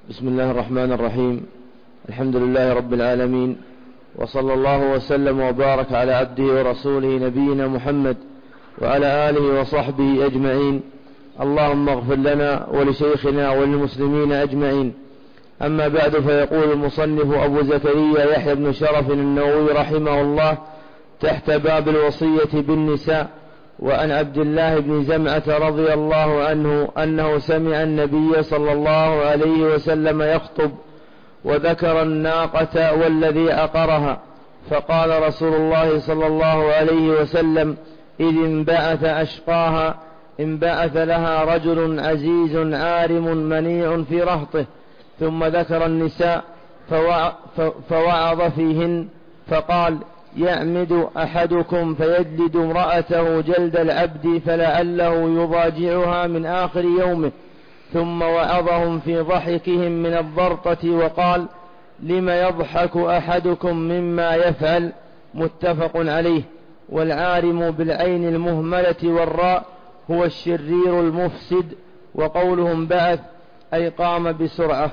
بسم الله الرحمن الرحيم. الحمد لله رب العالمين، وصلى الله وسلم وبارك على عبده ورسوله نبينا محمد وعلى آله وصحبه أجمعين. اللهم اغفر لنا ولشيخنا وللمسلمين أجمعين. أما بعد، فيقول المصنف أبو زكريا يحيى بن شرف النووي رحمه الله تحت باب الوصية بالنساء: وعن عبد الله بن زمعة رضي الله عنه أنه سمع النبي صلى الله عليه وسلم يخطب وذكر الناقة والذي عقرها، فقال رسول الله صلى الله عليه وسلم: إذ انبعث أشقاها انبعث لها رجل عزيز عارم منيع في رهطه. ثم ذكر النساء فوعظ فيهن فقال: يعمد أحدكم فيجلد امرأته جلد العبد فلعله يضاجعها من آخر يومه. ثم وعظهم في ضحكهم من الضرطة وقال: لم يضحك أحدكم مما يفعل؟ متفق عليه. والعارم بالعين المهملة والراء هو الشرير المفسد، وقولهم بعث أي قام بسرعة.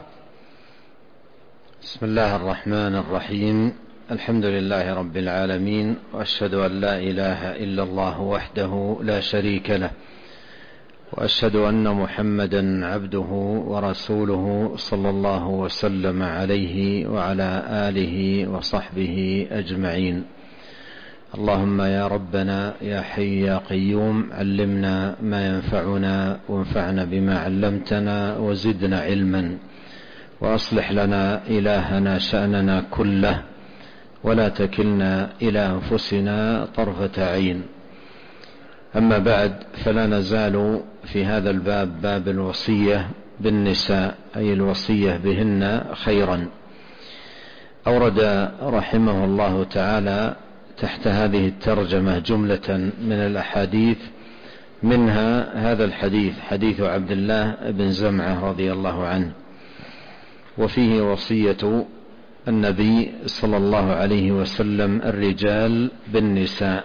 بسم الله الرحمن الرحيم. الحمد لله رب العالمين، وأشهد أن لا إله إلا الله وحده لا شريك له، وأشهد أن محمدا عبده ورسوله صلى الله وسلم عليه وعلى آله وصحبه أجمعين. اللهم يا ربنا يا حي يا قيوم، علمنا ما ينفعنا وانفعنا بما علمتنا وزدنا علما، وأصلح لنا إلهنا شأننا كله، ولا تكلنا إلى أنفسنا طرفة عين. أما بعد، فلا نزال في هذا الباب، باب الوصية بالنساء، أي الوصية بهن خيرا. أورد رحمه الله تعالى تحت هذه الترجمة جملة من الأحاديث، منها هذا الحديث، حديث عبد الله بن زمعة رضي الله عنه، وفيه وصية النبي صلى الله عليه وسلم الرجال بالنساء.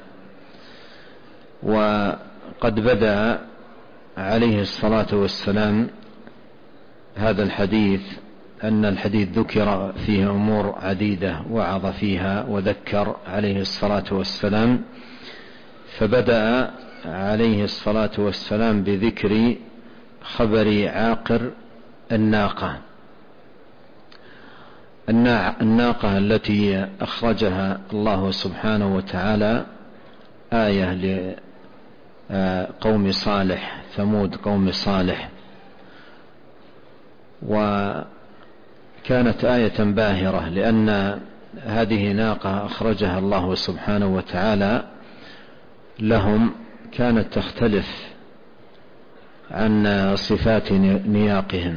وقد بدأ عليه الصلاة والسلام هذا الحديث، أن الحديث ذكر فيه أمور عديدة وعظ فيها وذكر عليه الصلاة والسلام، فبدأ عليه الصلاة والسلام بذكر خبر عاقر الناقة، الناقة التي أخرجها الله سبحانه وتعالى آية لقوم صالح، ثمود قوم صالح، وكانت آية باهرة، لأن هذه ناقة أخرجها الله سبحانه وتعالى لهم كانت تختلف عن صفات نياقهم.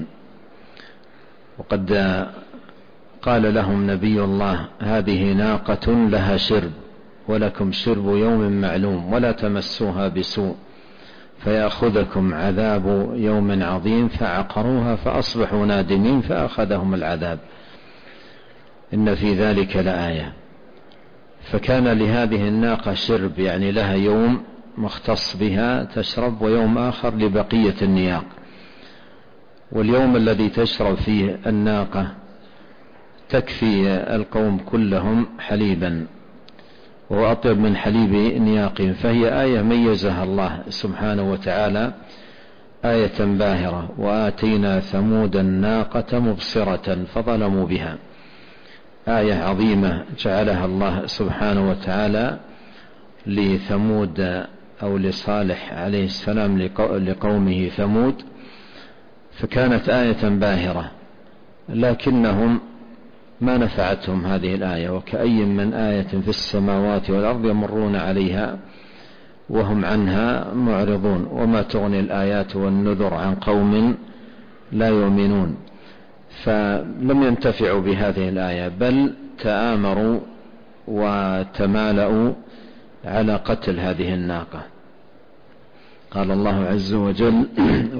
وقد قال لهم نبي الله: هذه ناقة لها شرب ولكم شرب يوم معلوم، ولا تمسوها بسوء فيأخذكم عذاب يوم عظيم. فعقروها فأصبحوا نادمين فأخذهم العذاب. إن في ذلك لآية. فكان لهذه الناقة شرب، يعني لها يوم مختص بها تشرب، ويوم آخر لبقية النياق. واليوم الذي تشرب فيه الناقة تكفي القوم كلهم حليبا، وهو أطيب من حليب نياقهم. فهي آية ميزها الله سبحانه وتعالى، آية باهرة. وآتينا ثمود الناقة مبصرة فظلموا بها، آية عظيمة جعلها الله سبحانه وتعالى لثمود أو لصالح عليه السلام لقومه ثمود، فكانت آية باهرة. لكنهم ما نفعتهم هذه الآية، وكأي من آية في السماوات والأرض يمرون عليها وهم عنها معرضون، وما تغني الآيات والنذر عن قوم لا يؤمنون. فلم ينتفعوا بهذه الآية، بل تآمروا وتمالؤوا على قتل هذه الناقة. قال الله عز وجل: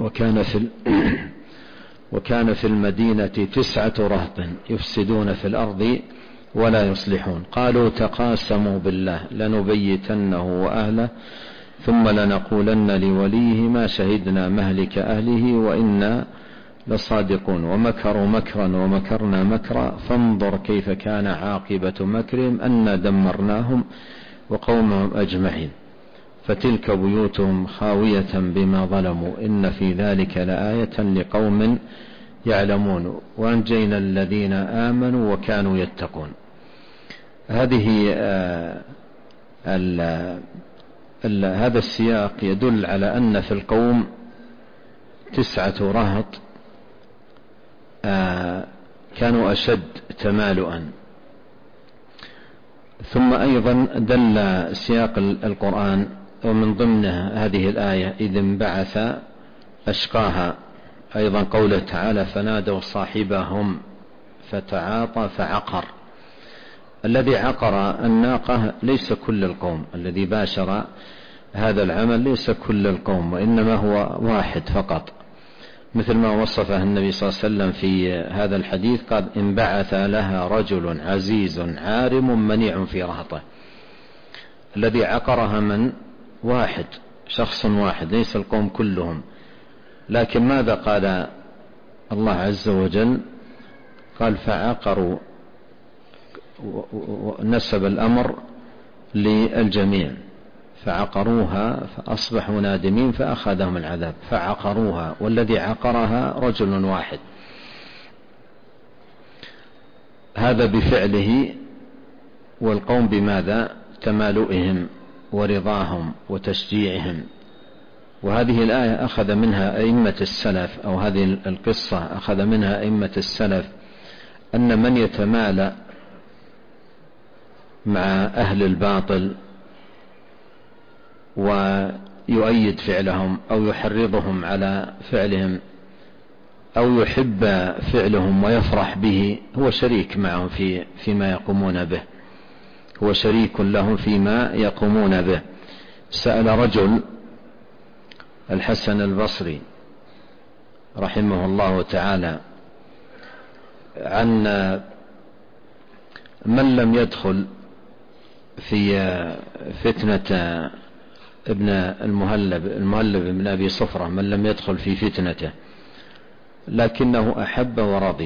وكان في المدينة 9 رهط يفسدون في الأرض ولا يصلحون، قالوا تقاسموا بالله لنبيتنه وأهله ثم لنقولن لوليه ما شهدنا مهلك أهله وإنا لصادقون ومكروا مكرا ومكرنا مكرا فانظر كيف كان عاقبة مكرهم أنا دمرناهم وقومهم أجمعين فتلك بيوتهم خاوية بما ظلموا إن في ذلك لآية لقوم يعلمون وأنجينا الذين آمنوا وكانوا يتقون. هذه هذا السياق يدل على أن في القوم 9 رهط كانوا أشد تمالؤا. ثم أيضا دل سياق القرآن ومن ضمن هذه الآية إذ انبعث أشقاها، أيضا قوله تعالى فنادوا صاحبهم فتعاطى فعقر. الذي عقر الناقة ليس كل القوم، الذي باشر هذا العمل ليس كل القوم، وإنما هو واحد فقط، مثل ما وصفه النبي صلى الله عليه وسلم في هذا الحديث قال انبعث لها رجل عزيز عارم منيع في رهطه. الذي عقرها من واحد، شخص واحد، ليس القوم كلهم. لكن ماذا قال الله عز وجل؟ قال فعقروا، نسب الأمر للجميع، فعقروها فأصبحوا نادمين فأخذهم العذاب. فعقروها، والذي عقرها رجل واحد، هذا بفعله، والقوم بماذا؟ تمالؤهم ورضاهم وتشجيعهم. وهذه الآية أخذ منها أئمة السلف، أو هذه القصة أخذ منها أئمة السلف أن من يتمالأ مع أهل الباطل ويؤيد فعلهم أو يحرضهم على فعلهم أو يحب فعلهم ويفرح به، هو شريك معهم فيما يقومون به، هو شريك لهم فيما يقومون به. سأل رجل الحسن البصري رحمه الله تعالى عن من لم يدخل في فتنة ابن المهلب بن أبي صفرة، من لم يدخل في فتنته لكنه أحب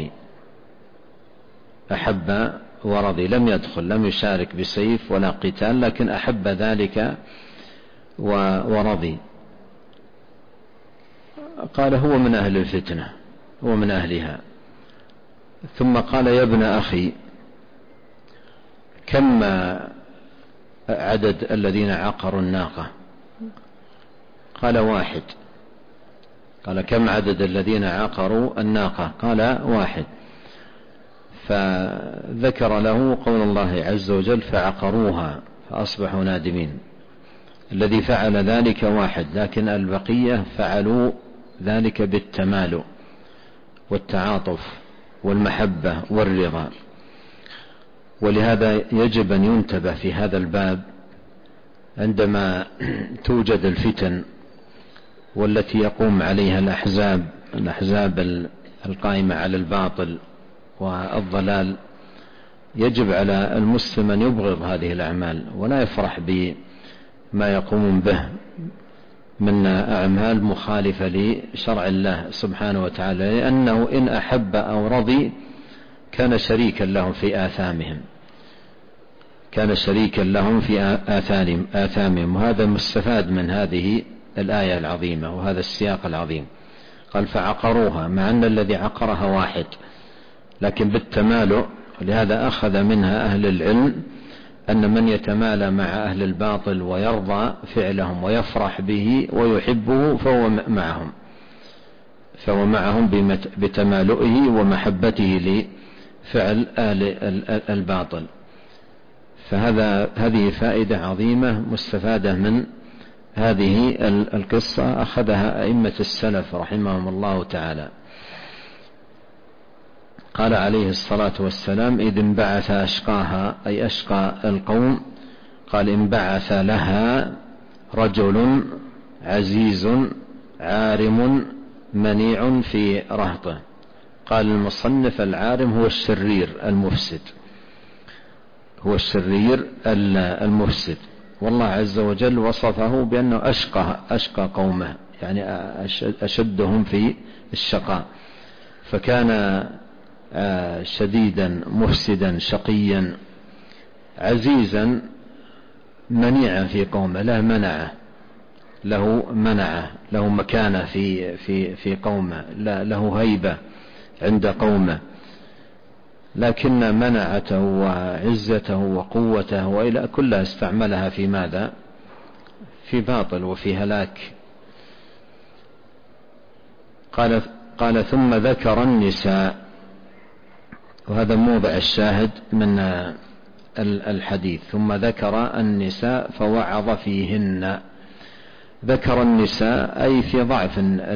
ورضي، لم يدخل، لم يشارك بسيف ولا قتال، لكن أحب ذلك ورضي. قال هو من أهل الفتنة، هو من أهلها. ثم قال يا ابن أخي كم عدد الذين عقروا الناقة؟ قال 1. قال كم عدد الذين عقروا الناقة؟ قال 1. فذكر له قول الله عز وجل فعقروها فأصبحوا نادمين. الذي فعل ذلك 1، لكن البقية فعلوا ذلك بالتمالؤ والتعاطف والمحبة والرضا. ولهذا يجب أن ينتبه في هذا الباب عندما توجد الفتن والتي يقوم عليها الأحزاب القائمة على الباطل والضلال. يجب على المسلم أن يبغض هذه الأعمال ولا يفرح بما يقوم به من أعمال مخالفة لشرع الله سبحانه وتعالى، لأنه إن أحب أو رضي كان شريكا لهم في آثامهم، كان شريكا لهم في آثامهم. وهذا مستفاد من هذه الآية العظيمة وهذا السياق العظيم. قال فعقروها، مع أن الذي عقرها 1، لكن بالتمالؤ. لهذا أخذ منها أهل العلم أن من يتمالى مع أهل الباطل ويرضى فعلهم ويفرح به ويحبه فهو معهم بتمالؤه ومحبته لفعل أهل الباطل. هذه فائدة عظيمة مستفادة من هذه القصة، أخذها أئمة السلف رحمهم الله تعالى. قال عليه الصلاة والسلام إذ انبعث أشقاها، أي أشقى القوم. قال انبعث لها رجل عزيز عارم منيع في رهطه. قال المصنف العارم هو الشرير المفسد، هو الشرير المفسد. والله عز وجل وصفه بأنه أشقى قومه، يعني أشدهم في الشقاء. فكان شديدا مفسدا شقيا عزيزا منيعا في قومه، له مكانة في قومه، له هيبة عند قومه، لكن منعته وعزته وقوته وإلى كلها استعملها في ماذا؟ في باطل وفي هلاك. قال ثم ذكر النساء، وهذا موضع الشاهد من الحديث، ثم ذكر النساء فوعظ فيهن. ذكر النساء أي في ضعف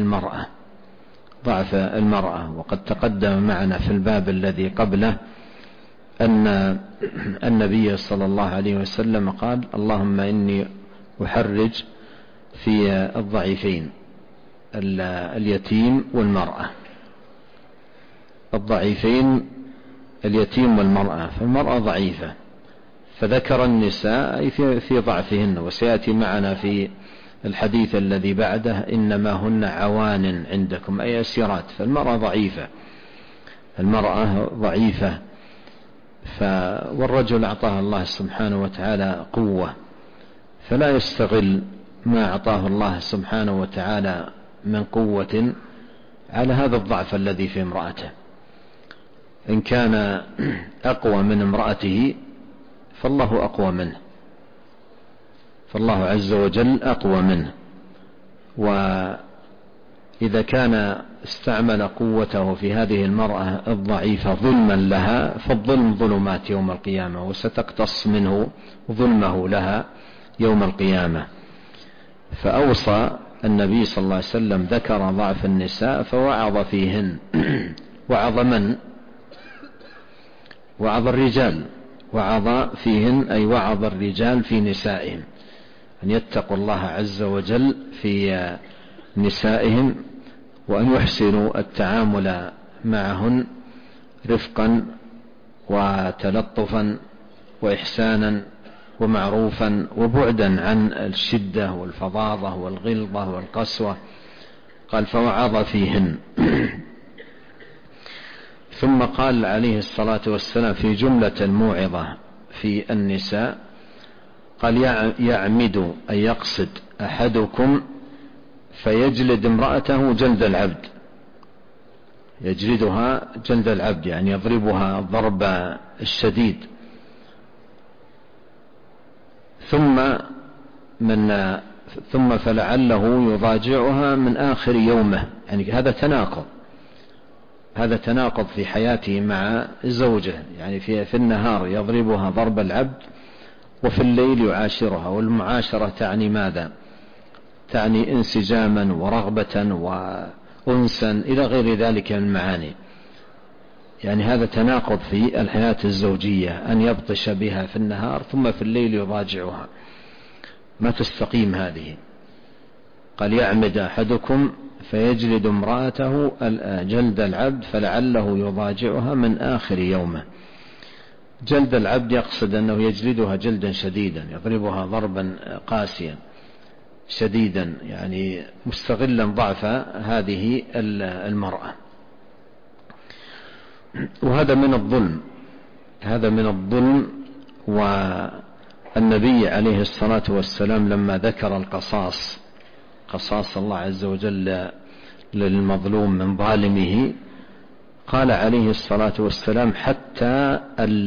المرأة، وقد تقدم معنا في الباب الذي قبله أن النبي صلى الله عليه وسلم قال: اللهم إني أحرج في الضعيفين، اليتيم والمرأة، الضعيفين اليتيم والمرأة، فالمرأة ضعيفة، فذكر النساء أي في ضعفهن. وسيأتي معنا في الحديث الذي بعده: إنما هن عوان عندكم، أي أسيرات. فالمرأة ضعيفة، والرجل أعطاه الله سبحانه وتعالى قوة، فلا يستغل ما أعطاه الله سبحانه وتعالى من قوة على هذا الضعف الذي في امرأته. إن كان أقوى من امرأته فالله أقوى منه، فالله عز وجل أقوى منه. وإذا كان استعمل قوته في هذه المرأة الضعيفة ظلما لها، فالظلم ظلمات يوم القيامة، وستقتص منه ظلمه لها يوم القيامة. فأوصى النبي صلى الله عليه وسلم، ذكر ضعف النساء فوعظ فيهن. وعظ من؟ وعظ الرجال. وعظ فيهن أي وعظ الرجال في نسائهم، أن يتقوا الله عز وجل في نسائهم، وأن يحسنوا التعامل معهن رفقا وتلطفا وإحسانا ومعروفا، وبعدا عن الشدة والفظاظة والغلظة والقسوة. قال: فوعظ فيهن. ثم قال عليه الصلاة والسلام في جملة الموعظة في النساء، قال: يعمد أن يقصد أحدكم فيجلد امرأته جلد العبد، يجلدها جلد العبد، يعني يضربها الضرب الشديد. ثم فلعله يضاجعها من آخر يومه، يعني هذا تناقض في حياته مع زوجه، يعني في النهار يضربها ضرب العبد، وفي الليل يعاشرها. والمعاشرة تعني ماذا؟ تعني انسجاما ورغبة وأنسا إلى غير ذلك من المعاني. يعني هذا تناقض في الحياة الزوجية، أن يبطش بها في النهار ثم في الليل يضاجعها، ما تستقيم هذه. قال: يعمد أحدكم فيجلد امرأته جلد العبد فلعله يضاجعها من آخر يومه. جلد العبد يقصد أنه يجلدها جلدا شديدا، يضربها ضربا قاسيا شديدا، يعني مستغلا ضعف هذه المرأة. وهذا من الظلم. والنبي عليه الصلاة والسلام لما ذكر قصاص الله عز وجل للمظلوم من ظالمه، قال عليه الصلاة والسلام: حتى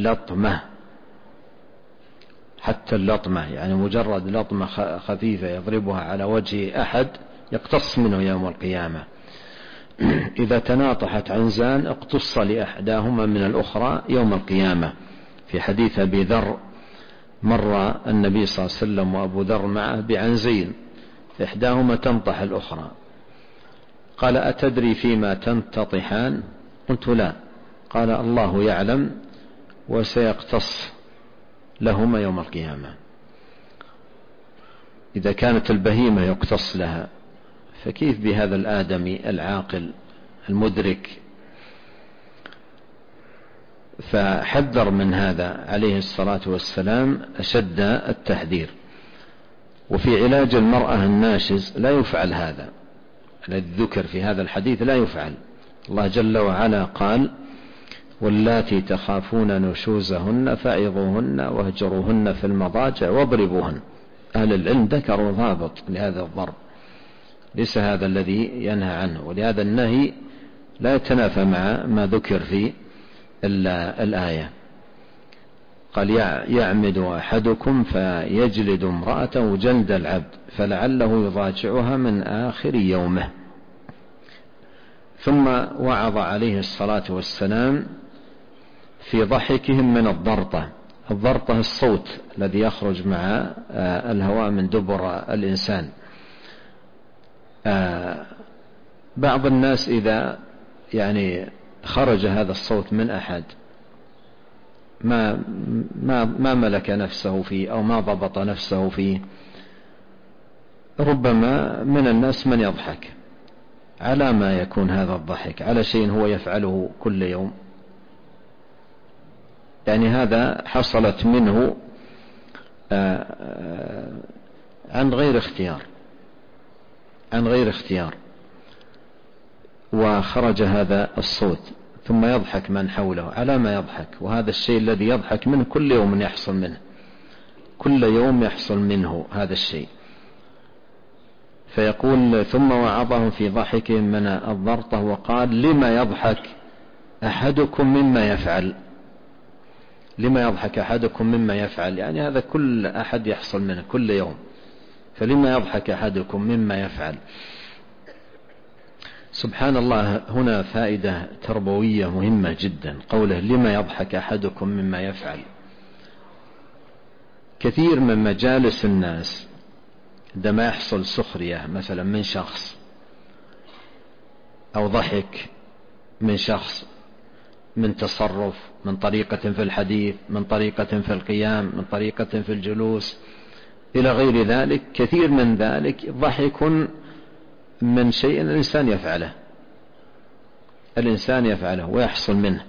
اللطمة، يعني مجرد لطمة خفيفة يضربها على وجه أحد يقتص منه يوم القيامة. إذا تناطحت عنزان اقتص لأحداهما من الأخرى يوم القيامة. في حديث أبي ذر مر النبي صلى الله عليه وسلم وأبو ذر معه بعنزين، إحداهما تنطح الأخرى، قال: أتدري فيما تنتطحان؟ قلت: لا. قال: الله يعلم، وسيقتص لهما يوم القيامة. إذا كانت البهيمة يقتص لها، فكيف بهذا الآدمي العاقل المدرك؟ فحذر من هذا عليه الصلاة والسلام أشد التحذير. وفي علاج المرأة الناشز لا يفعل هذا الذي ذكر في هذا الحديث، لا يفعل، الله جل وعلا قال: واللاتي تخافون نشوزهن فعظوهن واهجروهن في المضاجع واضربوهن. أهل العلم ذكروا ضابط لهذا الضرب، ليس هذا الذي ينهى عنه، ولهذا النهي لا يتنافى مع ما ذكر في الآية. قال: يعمد أحدكم فيجلد امرأته جلد العبد فلعله يضاجعها من آخر يومه. ثم وعظ عليه الصلاة والسلام في ضحكهم من الضرطة. الضرطة الصوت الذي يخرج مع الهواء من دبر الإنسان. بعض الناس إذا خرج هذا الصوت من أحد ما ملك نفسه فيه أو ما ضبط نفسه فيه، ربما من الناس من يضحك. على ما يكون هذا الضحك؟ على شيء هو يفعله كل يوم، هذا حصلت منه عن غير اختيار، وخرج هذا الصوت، ثم يضحك من حوله. على ما يضحك؟ وهذا الشيء الذي يضحك منه كل يوم يحصل منه، كل يوم يحصل منه هذا الشيء. فيقول: ثم وعظهم في ضحكهم من الضرطة وقال: لما يضحك أحدكم مما يفعل؟ لما يضحك أحدكم مما يفعل؟ هذا كل أحد يحصل منه كل يوم، فلما يضحك أحدكم مما يفعل؟ سبحان الله، هنا فائدة تربوية مهمة جدا. قوله: لما يضحك أحدكم مما يفعل. كثير من مجالس الناس عندما يحصل سخرية مثلا من شخص، أو ضحك من شخص، من تصرف، من طريقة في الحديث، من طريقة في القيام، من طريقة في الجلوس إلى غير ذلك، كثير من ذلك ضحك من شيء الإنسان يفعله ويحصل منه.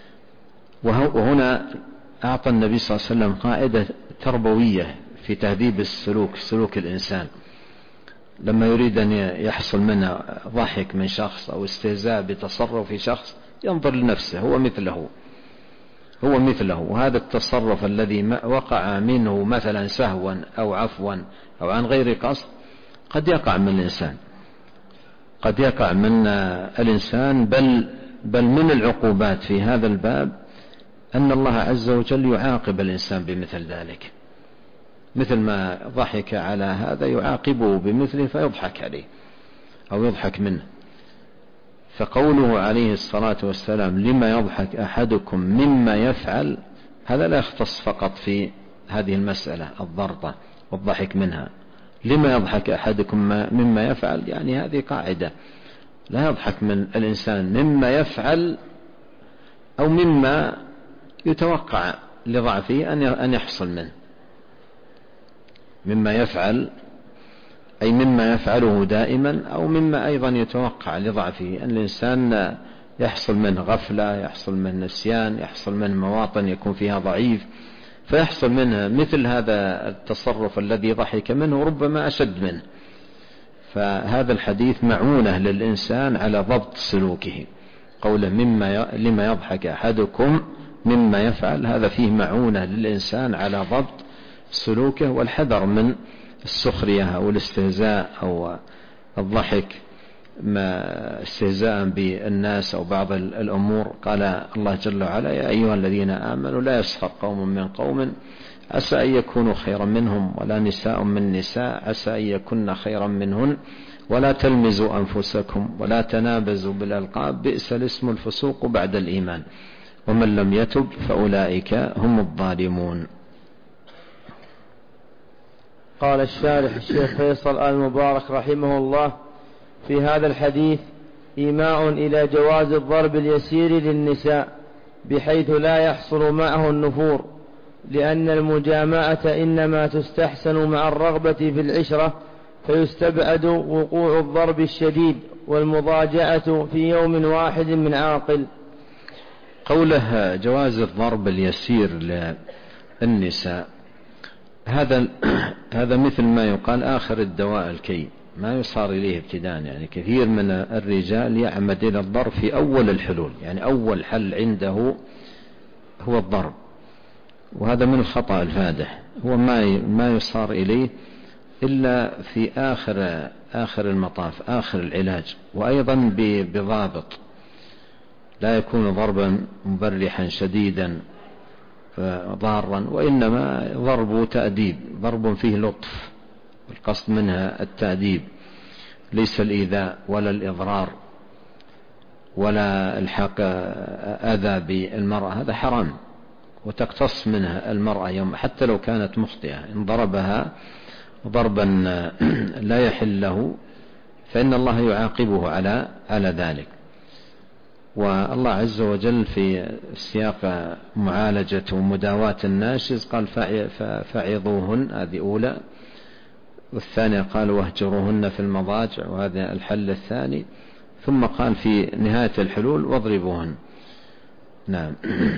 وهنا أعطى النبي صلى الله عليه وسلم قاعدة تربوية في تهذيب سلوك الإنسان. لما يريد أن يحصل منه ضحك من شخص أو استهزاء بتصرف شخص، ينظر لنفسه، هو مثله. وهذا التصرف الذي وقع منه مثلا سهوا أو عفوا أو عن غير قصد قد يقع من الإنسان، بل من العقوبات في هذا الباب أن الله عز وجل يعاقب الإنسان بمثل ذلك. مثل ما ضحك على هذا يعاقبه بمثله فيضحك عليه أو يضحك منه. فقوله عليه الصلاة والسلام: لما يضحك أحدكم مما يفعل، هذا لا يختص فقط في هذه المسألة الضرطة والضحك منها. لما يضحك أحدكم مما يفعل، هذه قاعدة، لا يضحك من الإنسان مما يفعل أو مما يتوقع لضعفه أن يحصل منه. مما يفعل أي مما يفعله دائما، أو مما أيضا يتوقع لضعفه، أن الإنسان يحصل منه غفلة، يحصل منه نسيان، يحصل منه مواطن يكون فيها ضعيف، فيحصل منه مثل هذا التصرف الذي ضحك منه، ربما أشد منه. فهذا الحديث معونة للإنسان على ضبط سلوكه. قوله لما يضحك أحدكم مما يفعل، هذا فيه معونة للإنسان على ضبط سلوكه، والحذر من السخرية أو الاستهزاء أو الضحك استهزاء بالناس أو بعض الأمور. قال الله جل وعلا: يا أيها الذين آمنوا لا يسخر قوم من قوم عسى أن يكونوا خيرا منهم، ولا نساء من نساء عسى أن يكن خيرا منهن، ولا تلمزوا أنفسكم ولا تنابزوا بالألقاب بئس الاسم الفسوق بعد الإيمان، ومن لم يتب فأولئك هم الظالمون. قال الشارح الشيخ فيصل آل مبارك رحمه الله: في هذا الحديث إيماء إلى جواز الضرب اليسير للنساء بحيث لا يحصل معه النفور، لأن المجامعة إنما تستحسن مع الرغبة في العشرة، فيستبعد وقوع الضرب الشديد والمضاجعة في يوم واحد من عاقل. قوله جواز الضرب اليسير للنساء، هذا مثل ما يقال آخر الدواء الكي، ما يصار إليه ابتداء. يعني كثير من الرجال يعمد إلى الضرب في أول الحلول، يعني أول حل عنده هو الضرب، وهذا من الخطأ الفادح. هو ما يصار إليه إلا في آخر المطاف، آخر العلاج، وأيضا بضابط، لا يكون ضربا مبرحا شديدا ضارا، وإنما ضرب تأديب، ضرب فيه لطف، القصد منها التأديب، ليس الإيذاء ولا الإضرار ولا الحاق أذى بالمرأة، هذا حرام، وتقتص منها المرأة يوم حتى لو كانت مخطئة، إن ضربها ضربا لا يحل له فإن الله يعاقبه على ذلك. والله عز وجل في سياق معالجة ومداواة الناشز قال فعظوهن، هذه أولى، والثانية قال واهجروهن في المضاجع، وهذا الحل الثاني، ثم قال في نهاية الحلول واضربوهن. نعم.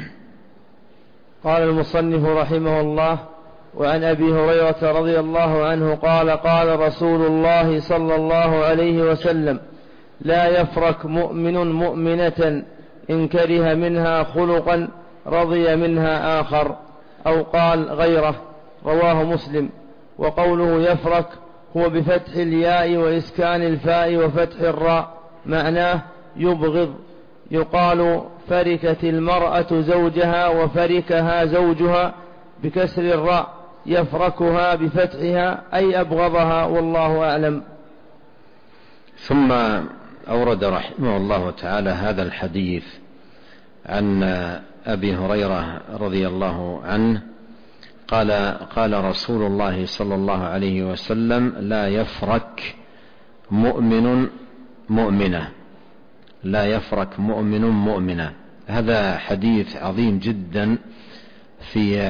قال المصنف رحمه الله: وعن أبي هريرة رضي الله عنه قال: قال رسول الله صلى الله عليه وسلم: لا يفرك مؤمن مؤمنة إن كره منها خلقا رضي منها آخر، أو قال غيره، رواه مسلم. وقوله يفرك هو بفتح الياء وإسكان الفاء وفتح الراء، معناه يبغض. يقال فركت المرأة زوجها وفركها زوجها بكسر الراء، يفركها بفتحها أي أبغضها، والله أعلم. ثم أورد رحمه الله تعالى هذا الحديث عن أبي هريرة رضي الله عنه قال رسول الله صلى الله عليه وسلم: لا يفرك مؤمن مؤمنة، لا يفرك مؤمن مؤمنة. هذا حديث عظيم جدا في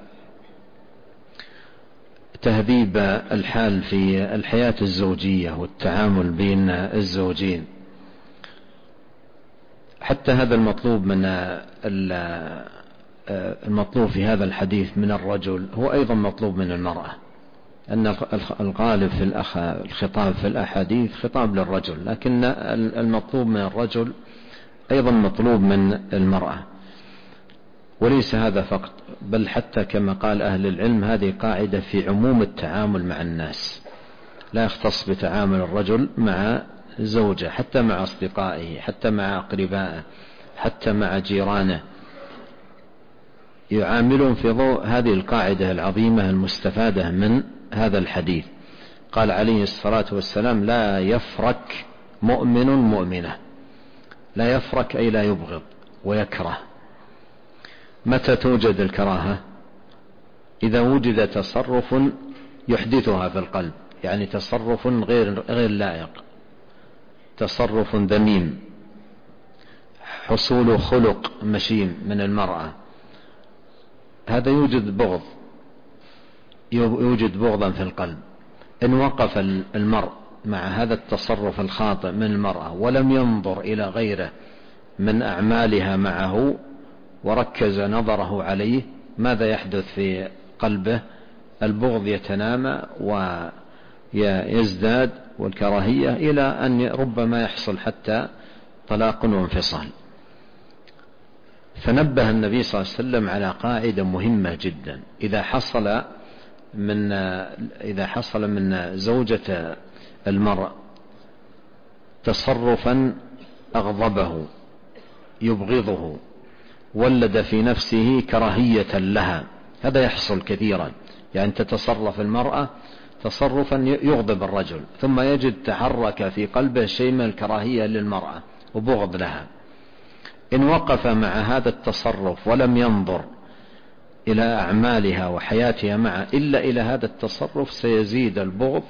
تهذيب الحال في الحياة الزوجية والتعامل بين الزوجين. حتى هذا المطلوب في هذا الحديث من الرجل هو أيضا مطلوب من المرأة، أن الغالب في الخطاب في الأحاديث خطاب للرجل، لكن المطلوب من الرجل أيضا مطلوب من المرأة. وليس هذا فقط، بل حتى كما قال أهل العلم هذه قاعدة في عموم التعامل مع الناس، لا يختص بتعامل الرجل مع زوجه، حتى مع أصدقائه، حتى مع أقربائه، حتى مع جيرانه، يعاملون في ضوء هذه القاعدة العظيمة المستفادة من هذا الحديث. قال عليه الصلاة والسلام: لا يفرك مؤمن مؤمنة. لا يفرك أي لا يبغض ويكره. متى توجد الكراهة؟ إذا وجد تصرف يحدثها في القلب، يعني تصرف غير لائق، تصرف ذميم، حصول خلق مشين من المرأة، هذا يوجد بغضا في القلب. إن وقف المرء مع هذا التصرف الخاطئ من المرأة ولم ينظر إلى غيره من أعمالها معه وركز نظره عليه، ماذا يحدث في قلبه؟ البغض يتنامى ويزداد، والكراهية، إلى أن ربما يحصل حتى طلاق وانفصال. فنبه النبي صلى الله عليه وسلم على قاعدة مهمة جدا: إذا حصل من زوجة المرء تصرفا أغضبه يبغضه، ولد في نفسه كراهية لها، هذا يحصل كثيرا، يعني تتصرف المرأة تصرفا يغضب الرجل، ثم يجد تحرك في قلبه شيء من الكراهية للمرأة وبغض لها. إن وقف مع هذا التصرف ولم ينظر إلى أعمالها وحياتها معه إلا إلى هذا التصرف، سيزيد البغض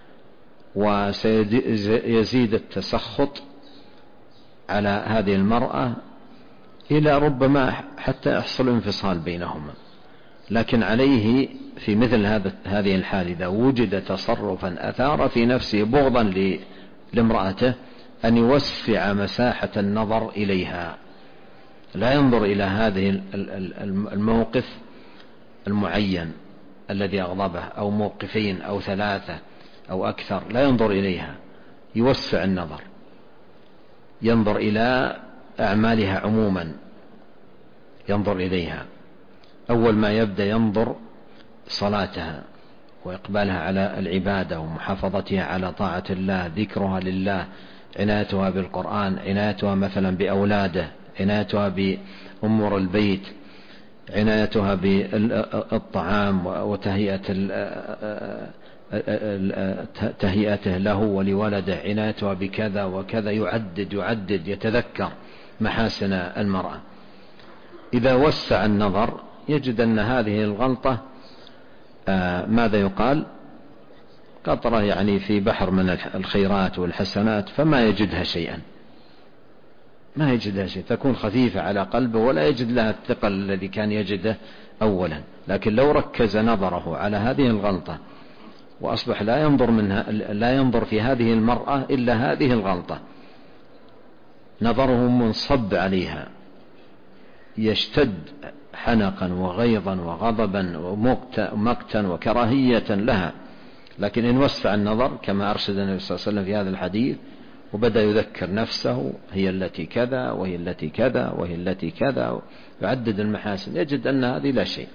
وسيزيد التسخط على هذه المرأة، إلى ربما حتى يحصل انفصال بينهما. لكن عليه في مثل هذه الحال إذا وجد تصرفا أثار في نفسه بغضا لامرأته، أن يوسع مساحة النظر إليها، لا ينظر إلى هذه الموقف المعين الذي أغضبه، أو موقفين أو ثلاثة أو أكثر لا ينظر إليها، يوسع النظر، ينظر إلى أعمالها عموما، ينظر إليها. أول ما يبدأ ينظر صلاتها وإقبالها على العبادة ومحافظتها على طاعة الله، ذكرها لله، عنايتها بالقرآن، عنايتها مثلا بأولاده، عنايتها بأمور البيت، عنايتها بالطعام وتهيئته له ولولده، عنايتها بكذا وكذا، يعدد يتذكر محاسن المرأة. إذا وسع النظر يجد أن هذه الغلطة ماذا يقال؟ قطرة يعني في بحر من الخيرات والحسنات، فما يجدها شيئا، ما يجدها شيء، تكون خفيفة على قلبه ولا يجد لها الثقل الذي كان يجده أولا. لكن لو ركز نظره على هذه الغلطة وأصبح لا ينظر في هذه المرأة إلا هذه الغلطة، نظره منصب عليها، يشتد حنقا وغيظا وغضبا ومقتا وكراهية لها. لكن إن وسع النظر كما أرشد النبي صلى الله عليه وسلم في هذا الحديث، وبدأ يذكر نفسه، هي التي كذا وهي التي كذا وهي التي كذا، يعدد المحاسن، يجد أن هذه لا شيء،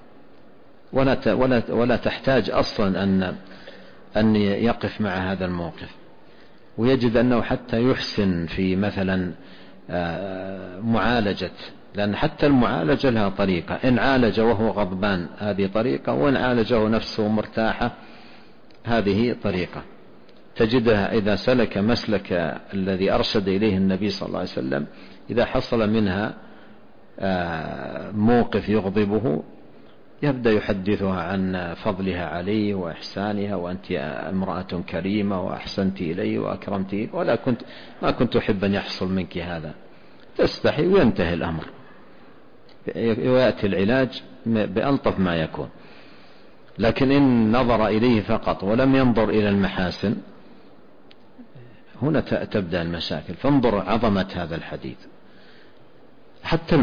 ولا تحتاج أصلا أن يقف مع هذا الموقف. ويجد أنه حتى يحسن في مثلا معالجة، لأن حتى المعالجة لها طريقة، إن عالج وهو غضبان هذه طريقة، وإن عالجه نفسه مرتاحة هذه طريقة. تجدها إذا سلك مسلك الذي أرشد إليه النبي صلى الله عليه وسلم، إذا حصل منها موقف يغضبه يبدأ يحدثها عن فضلها عليه وإحسانها، وأنت امرأة كريمة وأحسنت إلي وأكرمت، ما كنت أحب أن يحصل منك هذا، تستحي وينتهي الأمر، ويأتي العلاج بألطف ما يكون. لكن إن نظر إليه فقط ولم ينظر إلى المحاسن، هنا تبدأ المشاكل. فانظر عظمة هذا الحديث. حتى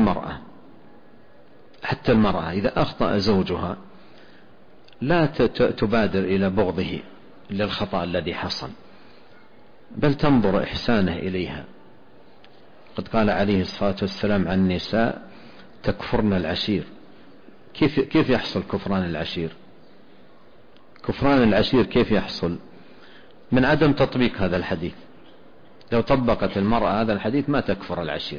المرأة إذا أخطأ زوجها لا تبادر إلى بغضه للخطأ الذي حصل، بل تنظر إحسانه إليها. قد قال عليه الصلاة والسلام عن النساء: تكفرن العشير. كيف يحصل كفران العشير؟ كفران العشير كيف يحصل؟ من عدم تطبيق هذا الحديث. لو طبقت المرأة هذا الحديث ما تكفر العشير،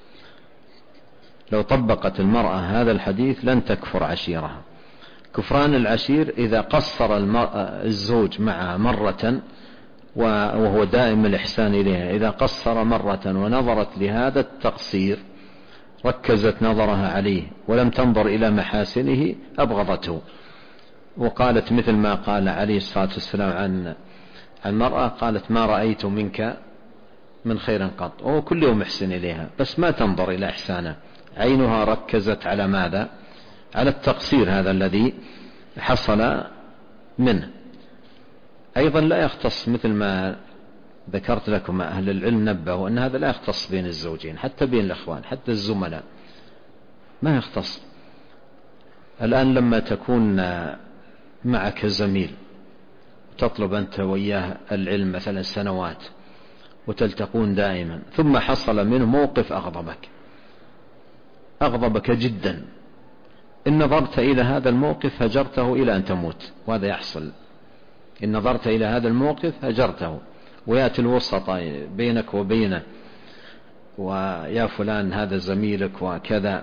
لو طبقت المرأة هذا الحديث لن تكفر عشيرها. كفران العشير إذا قصر الزوج معها مرة وهو دائم الإحسان إليها، إذا قصر مرة ونظرت لهذا التقصير، ركزت نظرها عليه ولم تنظر إلى محاسنه، أبغضته. وقالت مثل ما قال عليه الصلاة والسلام عن المرأة، قالت: ما رأيت منك من خير قط. وهو كل يوم محسن إليها، بس ما تنظر إلى إحسانه، عينها ركزت على ماذا؟ على التقصير هذا الذي حصل منه. أيضا لا يختص، مثل ما ذكرت لكم، أهل العلم نبهوا أن هذا لا يختص بين الزوجين، حتى بين الأخوان، حتى الزملاء ما يختص. الآن لما تكون معك زميل تطلب أنت وياه العلم مثلا سنوات وتلتقون دائما، ثم حصل منه موقف أغضبك جدا، إن نظرت إلى هذا الموقف هجرته إلى أن تموت، وهذا يحصل. إن نظرت إلى هذا الموقف هجرته، ويأتي الوسطاء بينك وبينه، ويا فلان هذا زميلك وكذا،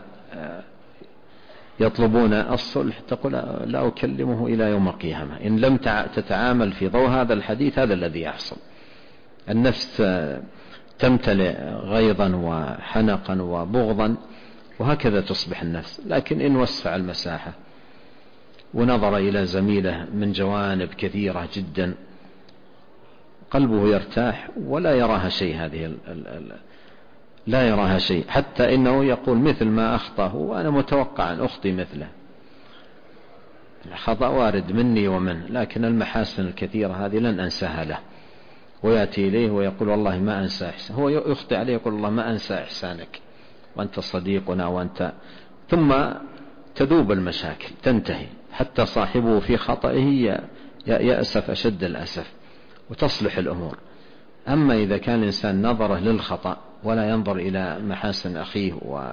يطلبون الصلح، تقول: لا أكلمه إلى يوم القيامة. إن لم تتعامل في ضوء هذا الحديث، هذا الذي يحصل. النفس تمتلئ غيظا وحنقا وبغضا، وهكذا تصبح النفس. لكن إن وسع المساحة ونظر إلى زميله من جوانب كثيرة جدا، قلبه يرتاح ولا يراها شيء، لا يراها شيء، حتى إنه يقول: مثل ما أخطأه وأنا متوقع أن أخطي مثله. الخطأ وارد مني ومنه، لكن المحاسن الكثيرة هذه لن أنساها له. ويأتي إليه ويقول: والله ما أنسى إحسانك. هو يخطئ عليه يقول: الله ما أنسى إحسانك، وأنت صديقنا وأنت. ثم تذوب المشاكل، تنتهي، حتى صاحبه في خطئه يأسف أشد الأسف وتصلح الأمور. أما إذا كان الإنسان نظره للخطأ ولا ينظر إلى محاسن أخيه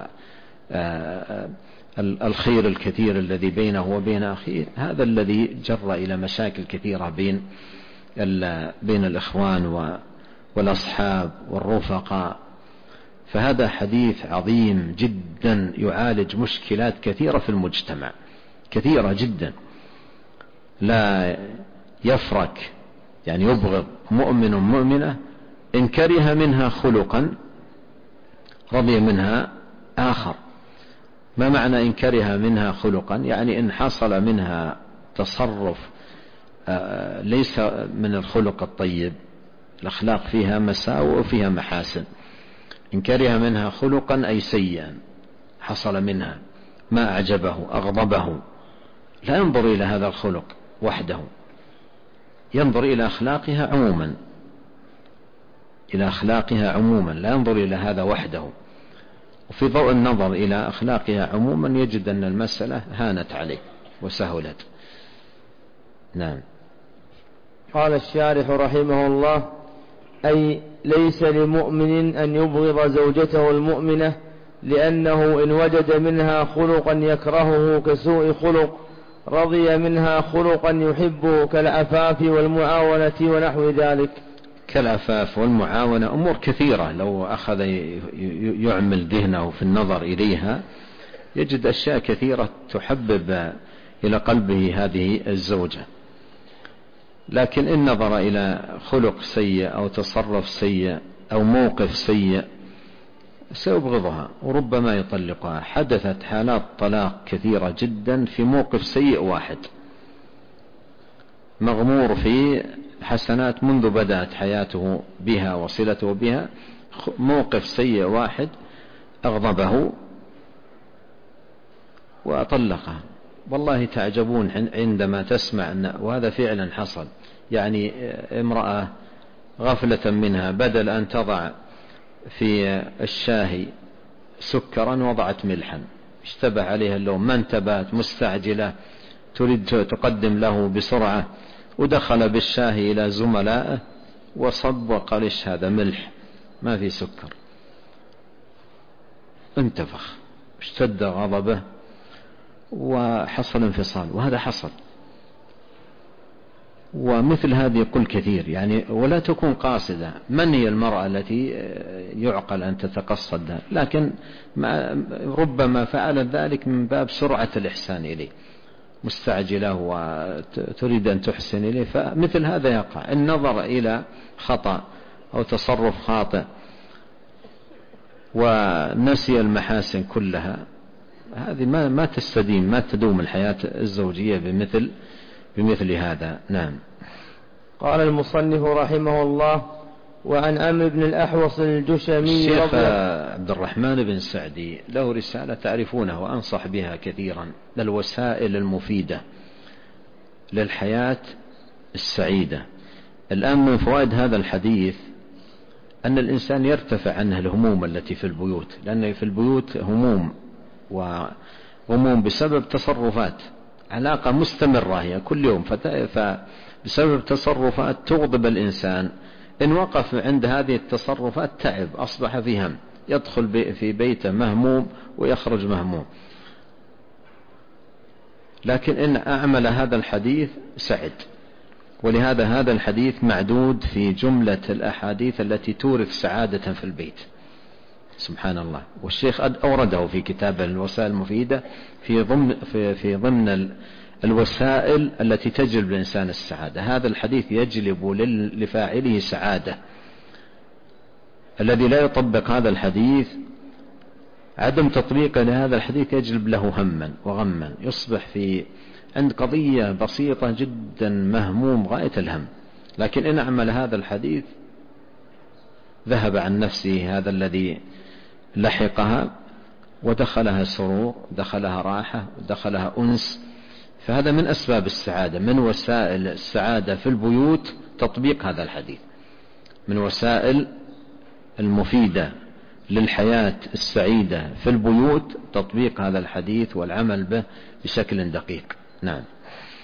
والخير الكثير الذي بينه وبين أخيه، هذا الذي جر إلى مشاكل كثيرة بين الإخوان والأصحاب والرفقاء. فهذا حديث عظيم جدا يعالج مشكلات كثيرة في المجتمع، كثيرة جدا. لا يفرك، يعني يبغض مؤمن مؤمنة إن كره منها خلقا رضي منها آخر. ما معنى إن كره منها خلقا؟ يعني إن حصل منها تصرف ليس من الخلق الطيب، الأخلاق فيها مساوئ وفيها محاسن. إن كره منها خلقا أي سيئا حصل منها ما أعجبه أغضبه، لا ينظر إلى هذا الخلق وحده، ينظر إلى أخلاقها عموما، إلى أخلاقها عموما، لا ينظر إلى هذا وحده. وفي ضوء النظر إلى أخلاقها عموما يجد أن المسألة هانت عليه وسهلت. نعم. قال الشارح رحمه الله: أي ليس لمؤمن أن يبغض زوجته المؤمنة، لأنه إن وجد منها خلقا يكرهه كسوء خلق رضي منها خلقا يحبه كالعفاف والمعاونة ونحو ذلك. كالعفاف والمعاونة أمور كثيرة، لو أخذ يعمل ذهنه في النظر إليها يجد أشياء كثيرة تحبب إلى قلبه هذه الزوجة. لكن إن نظر إلى خلق سيء أو تصرف سيء أو موقف سيء سيبغضها وربما يطلقها. حدثت حالات طلاق كثيرة جدا في موقف سيء واحد، مغمور في حسنات منذ بدأت حياته بها وصلته بها، موقف سيء واحد أغضبه وأطلقها. والله تعجبون عندما تسمع وهذا فعلا حصل. يعني امرأة غفلة منها بدل أن تضع في الشاي سكرا وضعت ملحا، اشتبه عليها اللون، ما انتبهت، مستعجلة تريد تقدم له بسرعة، ودخل بالشاي إلى زملائه وصب وقال: إيش هذا؟ ملح ما في سكر. انتفخ، اشتد غضبه وحصل انفصال. وهذا حصل. ومثل هذه يقول كثير يعني، ولا تكون قاصدة. من هي المرأة التي يعقل أن تتقصد؟ لكن ربما فعلت ذلك من باب سرعة الإحسان إليه، مستعجلة وتريد أن تحسن إليه، فمثل هذا يقع. النظر إلى خطأ أو تصرف خاطئ ونسي المحاسن كلها، هذه ما تستديم، ما تدوم الحياة الزوجية بمثل هذا. نعم. قال المصنف رحمه الله: وعن عمرو بن الأحوص الجشمي الشيخ عبد الرحمن بن سعدي له رسالة تعرفونها وأنصح بها كثيرا، للوسائل المفيدة للحياة السعيدة. الآن من فوائد هذا الحديث أن الإنسان يرتفع عنه الهموم التي في البيوت، لأن في البيوت هموم بسبب تصرفات، علاقة مستمرة هي كل يوم، فبسبب تصرفات تغضب الإنسان. إن وقف عند هذه التصرفات تعب، أصبح في هم، يدخل في بيته مهموم ويخرج مهموم. لكن إن أعمل هذا الحديث سعد. ولهذا هذا الحديث معدود في جملة الأحاديث التي تورث سعادة في البيت. سبحان الله. والشيخ أورده في كتابه الوسائل المفيدة في ضمن الوسائل التي تجلب للإنسان السعادة. هذا الحديث يجلب لفاعله سعادة. الذي لا يطبق هذا الحديث، عدم تطبيقه لهذا الحديث يجلب له هما وغما، يصبح عند قضية بسيطة جدا مهموم غاية الهم. لكن إن أعمل هذا الحديث ذهب عن نفسه هذا الذي لحقها، ودخلها سرور، دخلها راحة، ودخلها أنس. فهذا من أسباب السعادة، من وسائل السعادة في البيوت تطبيق هذا الحديث، من وسائل المفيدة للحياة السعيدة في البيوت تطبيق هذا الحديث والعمل به بشكل دقيق. نعم.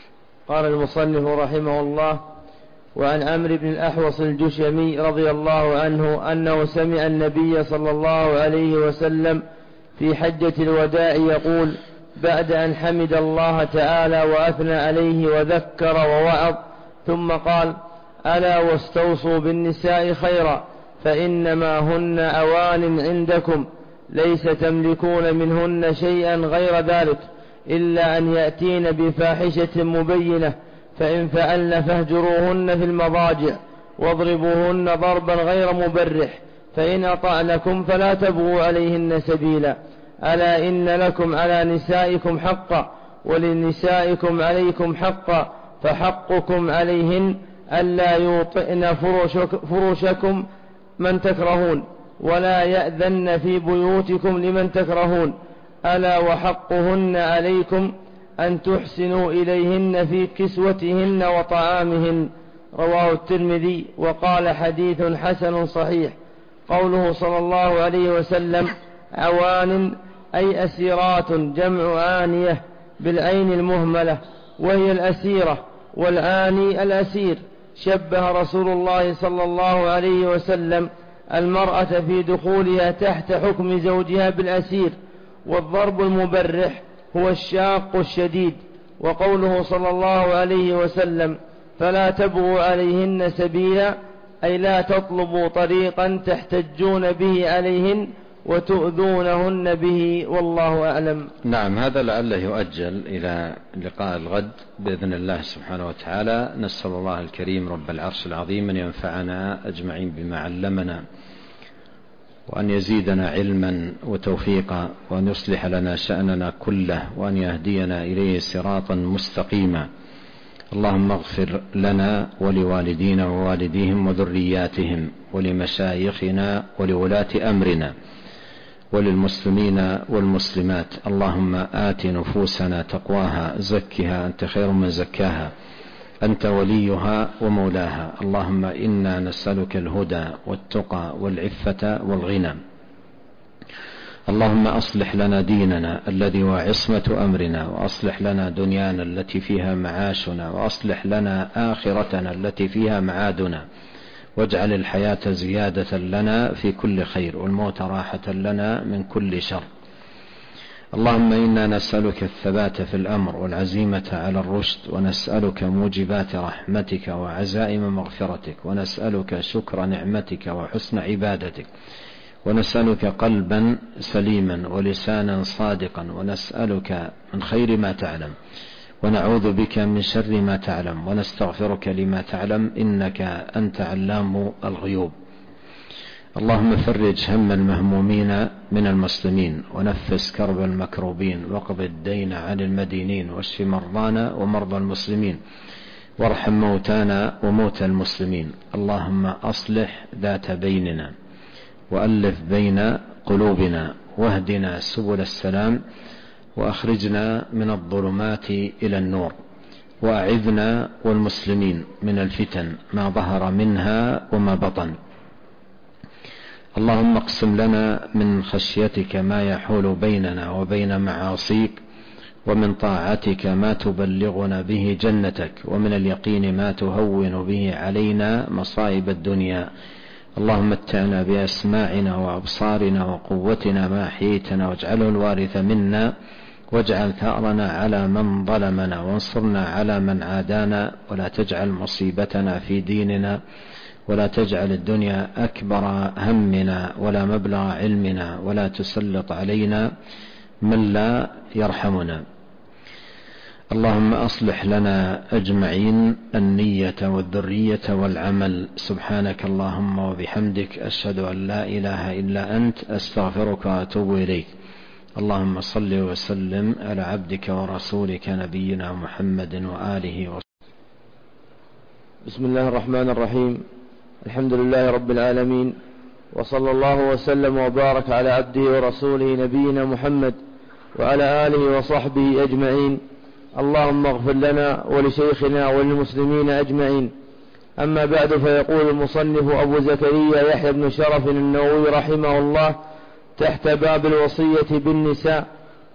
قال المصنف رحمه الله: وعن عمرو بن الأحوص الجشمي رضي الله عنه أنه سمع النبي صلى الله عليه وسلم في حجة الوداع يقول بعد أن حمد الله تعالى وأثنى عليه وذكر ووعظ، ثم قال: ألا واستوصوا بالنساء خيرا، فإنما هن أوان عندكم، ليس تملكون منهن شيئا غير ذلك، إلا أن يأتين بفاحشة مبينة، فإن فعلن فاهجروهن في المضاجع واضربوهن ضربا غير مبرح، فإن أطعنكم فلا تبغوا عليهن سبيلا. ألا إن لكم على نسائكم حقا، ولنسائكم عليكم حقا، فحقكم عليهن ألا يوطئن فرشكم من تكرهون، ولا يأذن في بيوتكم لمن تكرهون. ألا وحقهن عليكم أن تحسنوا إليهن في كسوتهن وطعامهن. رواه الترمذي وقال حديث حسن صحيح. قوله صلى الله عليه وسلم عوان أي أسيرات، جمع آنية بالعين المهملة، وهي الأسيرة، والآني الأسير. شبه رسول الله صلى الله عليه وسلم المرأة في دخولها تحت حكم زوجها بالأسير. والضرب المبرح هو الشاق الشديد. وقوله صلى الله عليه وسلم فلا تبغوا عليهن سبيلا، أي لا تطلبوا طريقا تحتجون به عليهن وتؤذونهن به، والله أعلم. نعم، هذا لعله يؤجل إلى لقاء الغد بإذن الله سبحانه وتعالى. نسأل الله الكريم رب العرش العظيم أن ينفعنا أجمعين بما علمنا، وأن يزيدنا علما وتوفيقا، وأن يصلح لنا شأننا كله، وأن يهدينا إليه صراطا مستقيما. اللهم اغفر لنا ولوالدينا ووالديهم وذرياتهم ولمشايخنا ولولاة أمرنا وللمسلمين والمسلمات. اللهم آت نفوسنا تقواها، زكها أنت خير من زكاها، أنت وليها ومولاها. اللهم إنا نسألك الهدى والتقى والعفة والغنى. اللهم أصلح لنا ديننا الذي هو عصمة أمرنا، وأصلح لنا دنيانا التي فيها معاشنا، وأصلح لنا آخرتنا التي فيها معادنا، واجعل الحياة زيادة لنا في كل خير، والموت راحة لنا من كل شر. اللهم إنا نسألك الثبات في الأمر والعزيمة على الرشد، ونسألك موجبات رحمتك وعزائم مغفرتك، ونسألك شكر نعمتك وحسن عبادتك، ونسألك قلبا سليما ولسانا صادقا، ونسألك من خير ما تعلم، ونعوذ بك من شر ما تعلم، ونستغفرك لما تعلم، إنك أنت علام الغيوب. اللهم فرج هم المهمومين من المسلمين، ونفس كرب المكروبين، واقض الدين عن المدينين، واشف مرضانا ومرضى المسلمين، وارحم موتانا وموتى المسلمين. اللهم أصلح ذات بيننا، وألف بين قلوبنا، واهدنا سبل السلام، وأخرجنا من الظلمات إلى النور، وأعذنا والمسلمين من الفتن ما ظهر منها وما بطن. اللهم اقسم لنا من خشيتك ما يحول بيننا وبين معاصيك، ومن طاعتك ما تبلغنا به جنتك، ومن اليقين ما تهون به علينا مصائب الدنيا. اللهم متعنا بأسماعنا وأبصارنا وقوتنا ما أحييتنا، واجعله الوارث منا، واجعل ثأرنا على من ظلمنا، وانصرنا على من عادانا، ولا تجعل مصيبتنا في ديننا، ولا تجعل الدنيا أكبر همنا ولا مبلغ علمنا، ولا تسلط علينا من لا يرحمنا. اللهم أصلح لنا أجمعين النية والذرية والعمل. سبحانك اللهم وبحمدك، أشهد أن لا إله إلا أنت، أستغفرك وأتوب إليك. اللهم صل وسلم على عبدك ورسولك نبينا محمد وآله وصحبه. بسم الله الرحمن الرحيم. الحمد لله رب العالمين، وصلى الله وسلم وبارك على عبده ورسوله نبينا محمد وعلى آله وصحبه أجمعين. اللهم اغفر لنا ولشيخنا وللمسلمين أجمعين. أما بعد، فيقول المصنف أبو زكريا يحيى بن شرف النووي رحمه الله تحت باب الوصية بالنساء: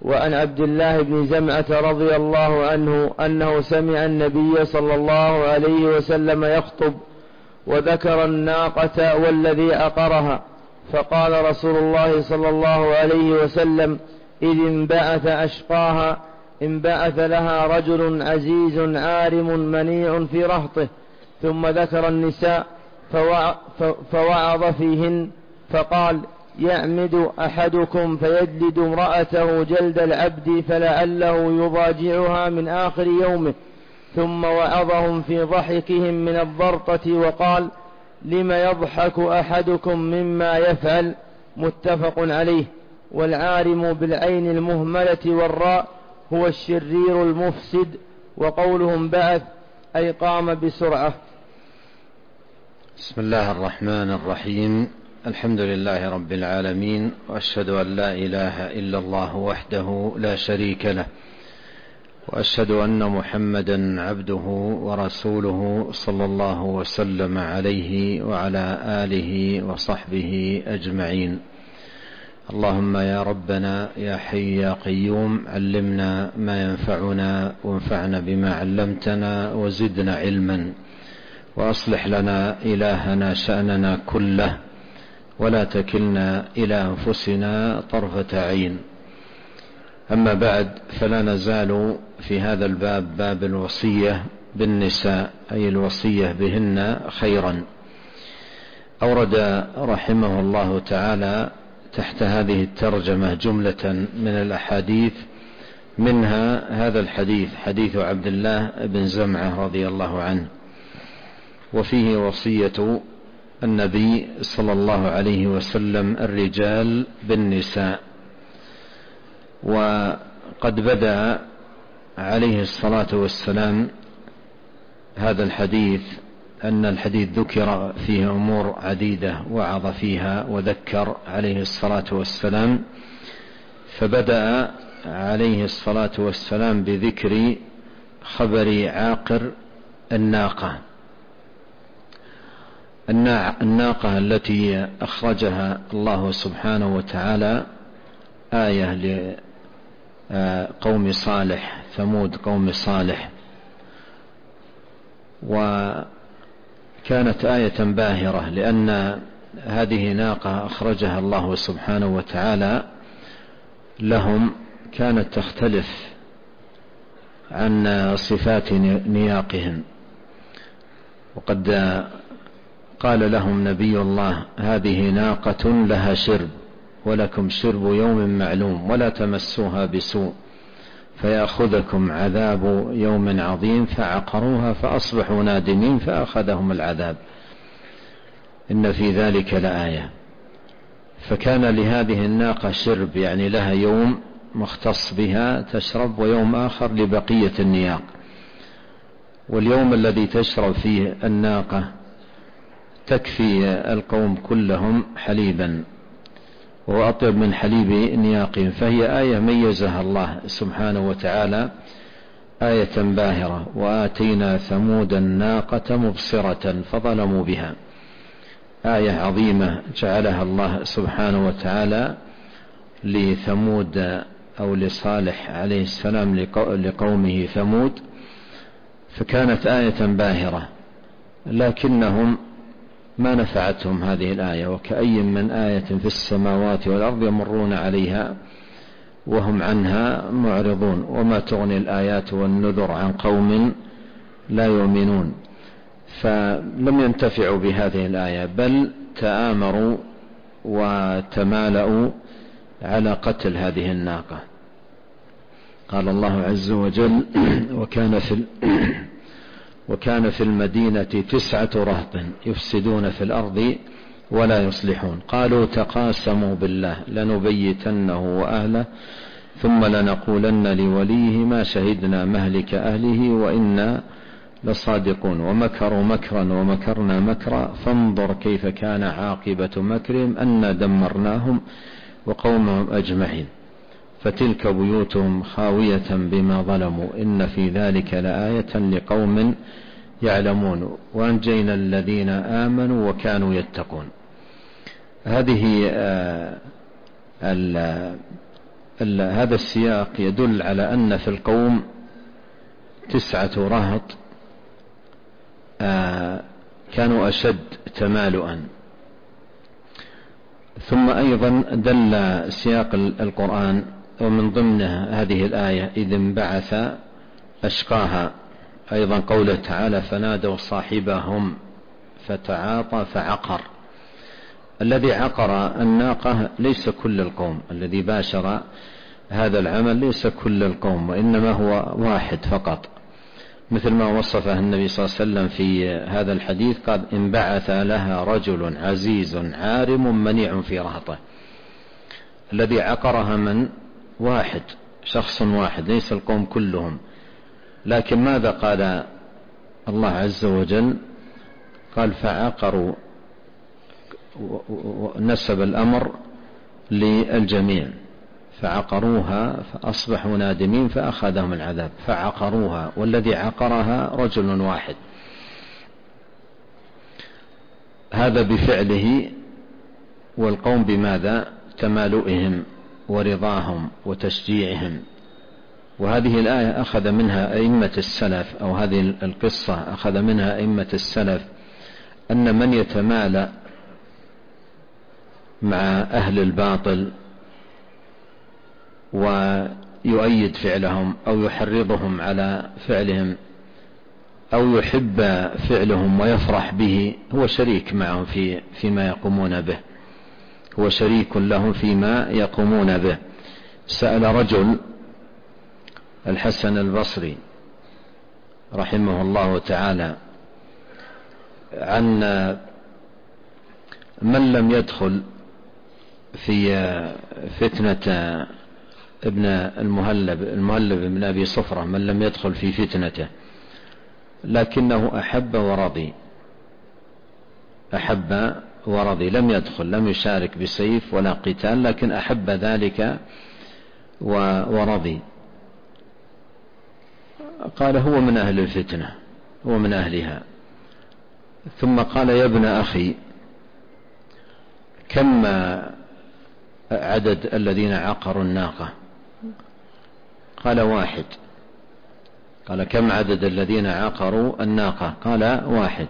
وعن عبد الله بن زمعة رضي الله عنه أنه سمع النبي صلى الله عليه وسلم يخطب وذكر الناقة والذي عقرها، فقال رسول الله صلى الله عليه وسلم: إذ انبعث أشقاها، انبعث لها رجل عزيز عارم منيع في رهطه. ثم ذكر النساء فوعظ فيهن فقال: يعمد أحدكم فيجلد امرأته جلد العبد فلعله يضاجعها من آخر يومه. ثم وعظهم في ضحكهم من الضرطة وقال: لم يضحك أحدكم مما يفعل؟ متفق عليه. والعارم بالعين المهملة والراء هو الشرير المفسد. وقولهم بعث أي قام بسرعة. بسم الله الرحمن الرحيم. الحمد لله رب العالمين، وأشهد أن لا إله إلا الله وحده لا شريك له، وأشهد أن محمدا عبده ورسوله صلى الله وسلم عليه وعلى آله وصحبه أجمعين. اللهم يا ربنا يا حي يا قيوم علمنا ما ينفعنا وانفعنا بما علمتنا وزدنا علما، وأصلح لنا إلهنا شأننا كله ولا تكلنا إلى أنفسنا طرفة عين. أما بعد، فلا نزال في هذا الباب، باب الوصية بالنساء، أي الوصية بهن خيرا. أورد رحمه الله تعالى تحت هذه الترجمة جملة من الأحاديث، منها هذا الحديث، حديث عبد الله بن زمعة رضي الله عنه، وفيه وصية النبي صلى الله عليه وسلم الرجال بالنساء. وقد بدأ عليه الصلاة والسلام هذا الحديث، أن الحديث ذكر فيه أمور عديدة وعظ فيها وذكر عليه الصلاة والسلام، فبدأ عليه الصلاة والسلام بذكر خبر عاقر الناقة، الناقة التي أخرجها الله سبحانه وتعالى آية لقوم صالح، ثمود قوم صالح، وكانت آية باهرة، لأن هذه ناقة أخرجها الله سبحانه وتعالى لهم كانت تختلف عن صفات نياقهم. وقد قال لهم نبي الله: هذه ناقة لها شرب ولكم شرب يوم معلوم ولا تمسوها بسوء فيأخذكم عذاب يوم عظيم. فعقروها فأصبحوا نادمين فأخذهم العذاب. إن في ذلك لآية. فكان لهذه الناقة شرب، يعني لها يوم مختص بها تشرب، ويوم آخر لبقية النياق. واليوم الذي تشرب فيه الناقة تكفي القوم كلهم حليبا، وهو أطيب من حليب نياقهم. فهي آية ميزها الله سبحانه وتعالى، آية باهرة. وآتينا ثمود الناقة مبصرة فظلموا بها، آية عظيمة جعلها الله سبحانه وتعالى لثمود أو لصالح عليه السلام لقومه ثمود، فكانت آية باهرة. لكنهم ما نفعتهم هذه الآية، وكأي من آية في السماوات والأرض يمرون عليها وهم عنها معرضون، وما تغني الآيات والنذر عن قوم لا يؤمنون. فلم ينتفعوا بهذه الآية، بل تآمروا وتمالأوا على قتل هذه الناقة. قال الله عز وجل: وكان في المدينة 9 رهط يفسدون في الأرض ولا يصلحون، قالوا تقاسموا بالله لنبيتنه وأهله ثم لنقولن لوليه ما شهدنا مهلك أهله وإنا لصادقون، ومكروا مكرا ومكرنا مكرا فانظر كيف كان عاقبة مكرهم أنا دمرناهم وقومهم أجمعين، فتلك بيوتهم خاوية بما ظلموا إن في ذلك لآية لقوم يعلمون وأنجينا الذين آمنوا وكانوا يتقون. هذه هذا السياق يدل على أن في القوم 9 رهط كانوا أشد تمالؤا. ثم أيضا دل سياق القرآن ومن ضمن هذه الآية إذ انبعث أشقاها، أيضا قوله تعالى فنادوا صاحبهم فتعاطى فعقر. الذي عقر الناقة ليس كل القوم، الذي باشر هذا العمل ليس كل القوم، وإنما هو واحد فقط، مثل ما وصفه النبي صلى الله عليه وسلم في هذا الحديث، قال انبعث لها رجل عزيز عارم منيع في رهطه. الذي عقرها من واحد، شخص واحد، ليس القوم كلهم. لكن ماذا قال الله عز وجل؟ قال فعقروا، نسب الأمر للجميع، فعقروها فأصبحوا نادمين فأخذهم العذاب. فعقروها، والذي عقرها رجل واحد، هذا بفعله، والقوم بماذا؟ تمالؤهم ورضاهم وتشجيعهم. وهذه الآية أخذ منها أئمة السلف، أو هذه القصة أخذ منها أئمة السلف، أن من يتمالأ مع أهل الباطل ويؤيد فعلهم أو يحرضهم على فعلهم أو يحب فعلهم ويفرح به، هو شريك معهم فيما يقومون به، هو شريك لهم فيما يقومون به. سأل رجل الحسن البصري رحمه الله تعالى عن من لم يدخل في فتنة ابن المهلب بن أبي صفرة، من لم يدخل في فتنته لكنه أحب ورضي، لم يدخل، لم يشارك بسيف ولا قتال، لكن أحب ذلك ورضي. قال هو من أهل الفتنة، هو من أهلها. ثم قال يا ابن أخي كم عدد الذين عقروا الناقة؟ قال 1. قال كم عدد الذين عقروا الناقة؟ قال 1.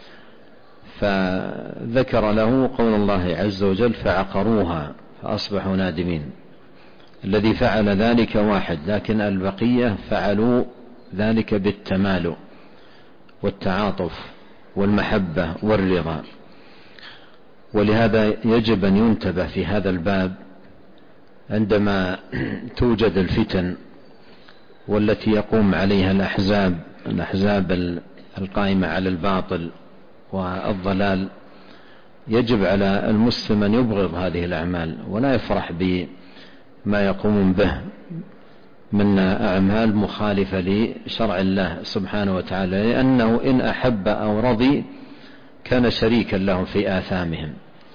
فذكر له قول الله عز وجل فعقروها فأصبحوا نادمين. الذي فعل ذلك 1، لكن البقية فعلوا ذلك بالتمالؤ والتعاطف والمحبة والرضا. ولهذا يجب أن ينتبه في هذا الباب عندما توجد الفتن والتي يقوم عليها الأحزاب القائمة على الباطل والضلال. يجب على المسلم أن يبغض هذه الأعمال ولا يفرح بما يقوم به من أعمال مخالفة لشرع الله سبحانه وتعالى، لأنه إن أحب أو رضي كان شريكا لهم في آثامهم،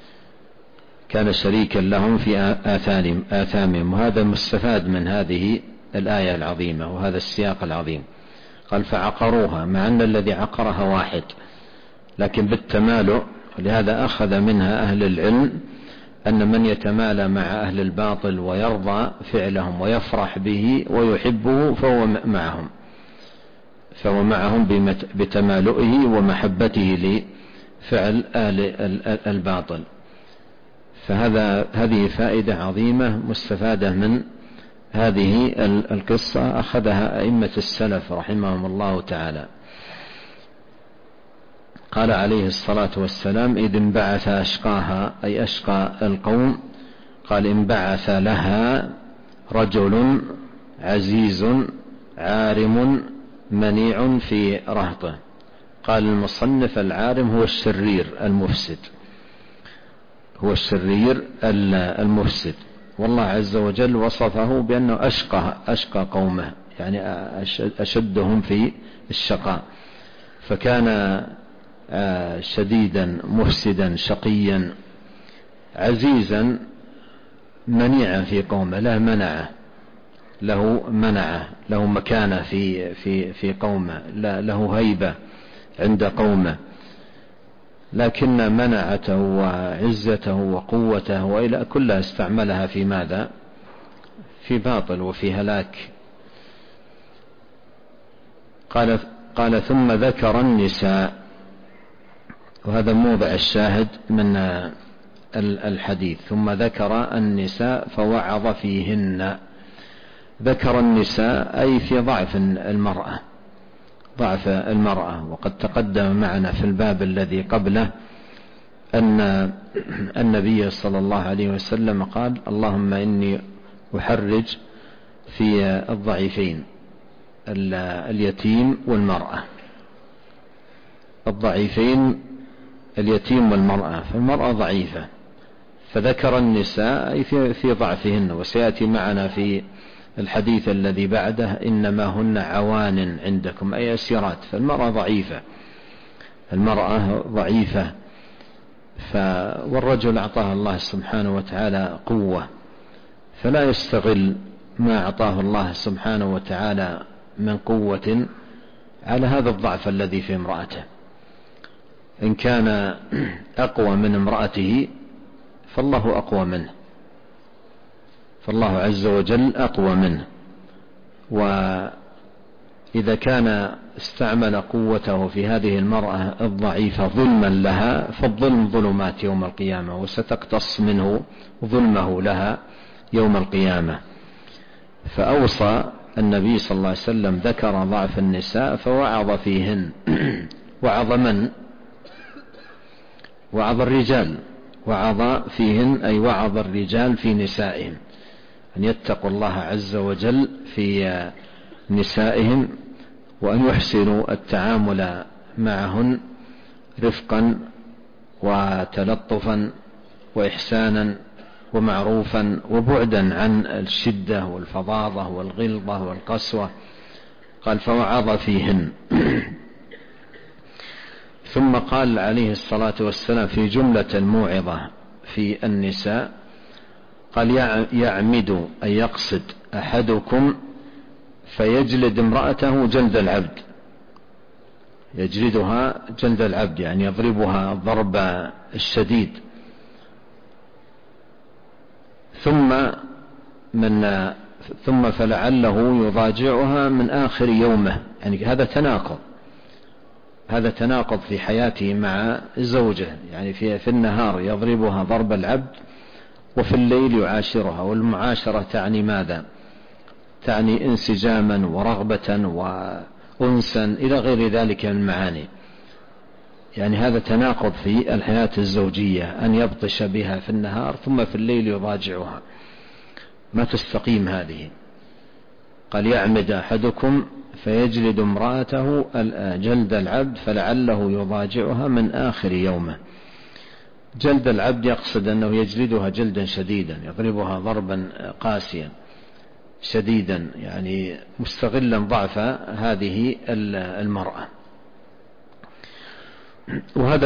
آثامهم. وهذا مستفاد من هذه الآية العظيمة وهذا السياق العظيم. قال فعقروها، مع أن الذي عقرها 1 لكن بالتمالؤ. لهذا أخذ منها أهل العلم أن من يتمالى مع أهل الباطل ويرضى فعلهم ويفرح به ويحبه فهو معهم بتمالؤه ومحبته لفعل أهل الباطل. هذه فائدة عظيمة مستفادة من هذه القصة، أخذها أئمة السلف رحمهم الله تعالى. قال عليه الصلاة والسلام إذ انبعث أشقاها، أي أشقى القوم. قال انبعث لها رجل عزيز عارم منيع في رهطه. قال المصنف العارم هو الشرير المفسد، هو الشرير المفسد. والله عز وجل وصفه بأنه أشقى قومه، يعني أشدهم في الشقاء. فكان شديدا مفسدا شقيا عزيزا منيعا في قومه، له مكانة في قومه، له هيبة عند قومه. لكن منعته وعزته وقوته وإلى كلها استعملها في ماذا؟ في باطل وفي هلاك. قال ثم ذكر النساء، وهذا موضع الشاهد من الحديث. ثم ذكر النساء فوعظ فيهن. ذكر النساء أي في ضعف المرأة. وقد تقدم معنا في الباب الذي قبله أن النبي صلى الله عليه وسلم قال: اللهم إني أحرج في الضعيفين، اليتيم والمرأة. الضعيفين اليتيم والمرأة، فالمرأة ضعيفة، فذكر النساء أي في ضعفهن. وسيأتي معنا في الحديث الذي بعده: إنما هن عوان عندكم، أي أسيرات. فالمرأة ضعيفة. والرجل أعطاه الله سبحانه وتعالى قوة، فلا يستغل ما أعطاه الله سبحانه وتعالى من قوة على هذا الضعف الذي في امرأته. إن كان أقوى من امرأته فالله أقوى منه، فالله عز وجل أقوى منه. وإذا كان استعمل قوته في هذه المرأة الضعيفة ظلما لها، فالظلم ظلمات يوم القيامة، وستقتص منه ظلمه لها يوم القيامة. فأوصى النبي صلى الله عليه وسلم، ذكر ضعف النساء فوعظ فيهن. وعظ من؟ وعظ الرجال. وعظ فيهن أي وعظ الرجال في نسائهم، أن يتقوا الله عز وجل في نسائهم، وأن يحسنوا التعامل معهن رفقا وتلطفا وإحسانا ومعروفا، وبعدا عن الشدة والفظاظة والغلظة والقسوة. قال: فوعظ فيهن. ثم قال عليه الصلاة والسلام في جملة الموعظة في النساء، قال: يعمد أن يقصد أحدكم فيجلد امرأته جلد العبد. يجلدها جلد العبد يعني يضربها الضرب الشديد. ثم فلعله يضاجعها من آخر يومه. يعني هذا تناقض في حياته مع زوجه. يعني في النهار يضربها ضرب العبد، وفي الليل يعاشرها. والمعاشرة تعني ماذا؟ تعني انسجاما ورغبة وأنسا إلى غير ذلك من المعاني. يعني هذا تناقض في الحياة الزوجية، أن يبطش بها في النهار ثم في الليل يضاجعها، ما تستقيم هذه. قال: يعمد أحدكم فيجلد امرأته جلد العبد فلعله يضاجعها من آخر يومه. جلد العبد يقصد أنه يجلدها جلدا شديدا، يضربها ضربا قاسيا شديدا، يعني مستغلا ضعف هذه المرأة. وهذا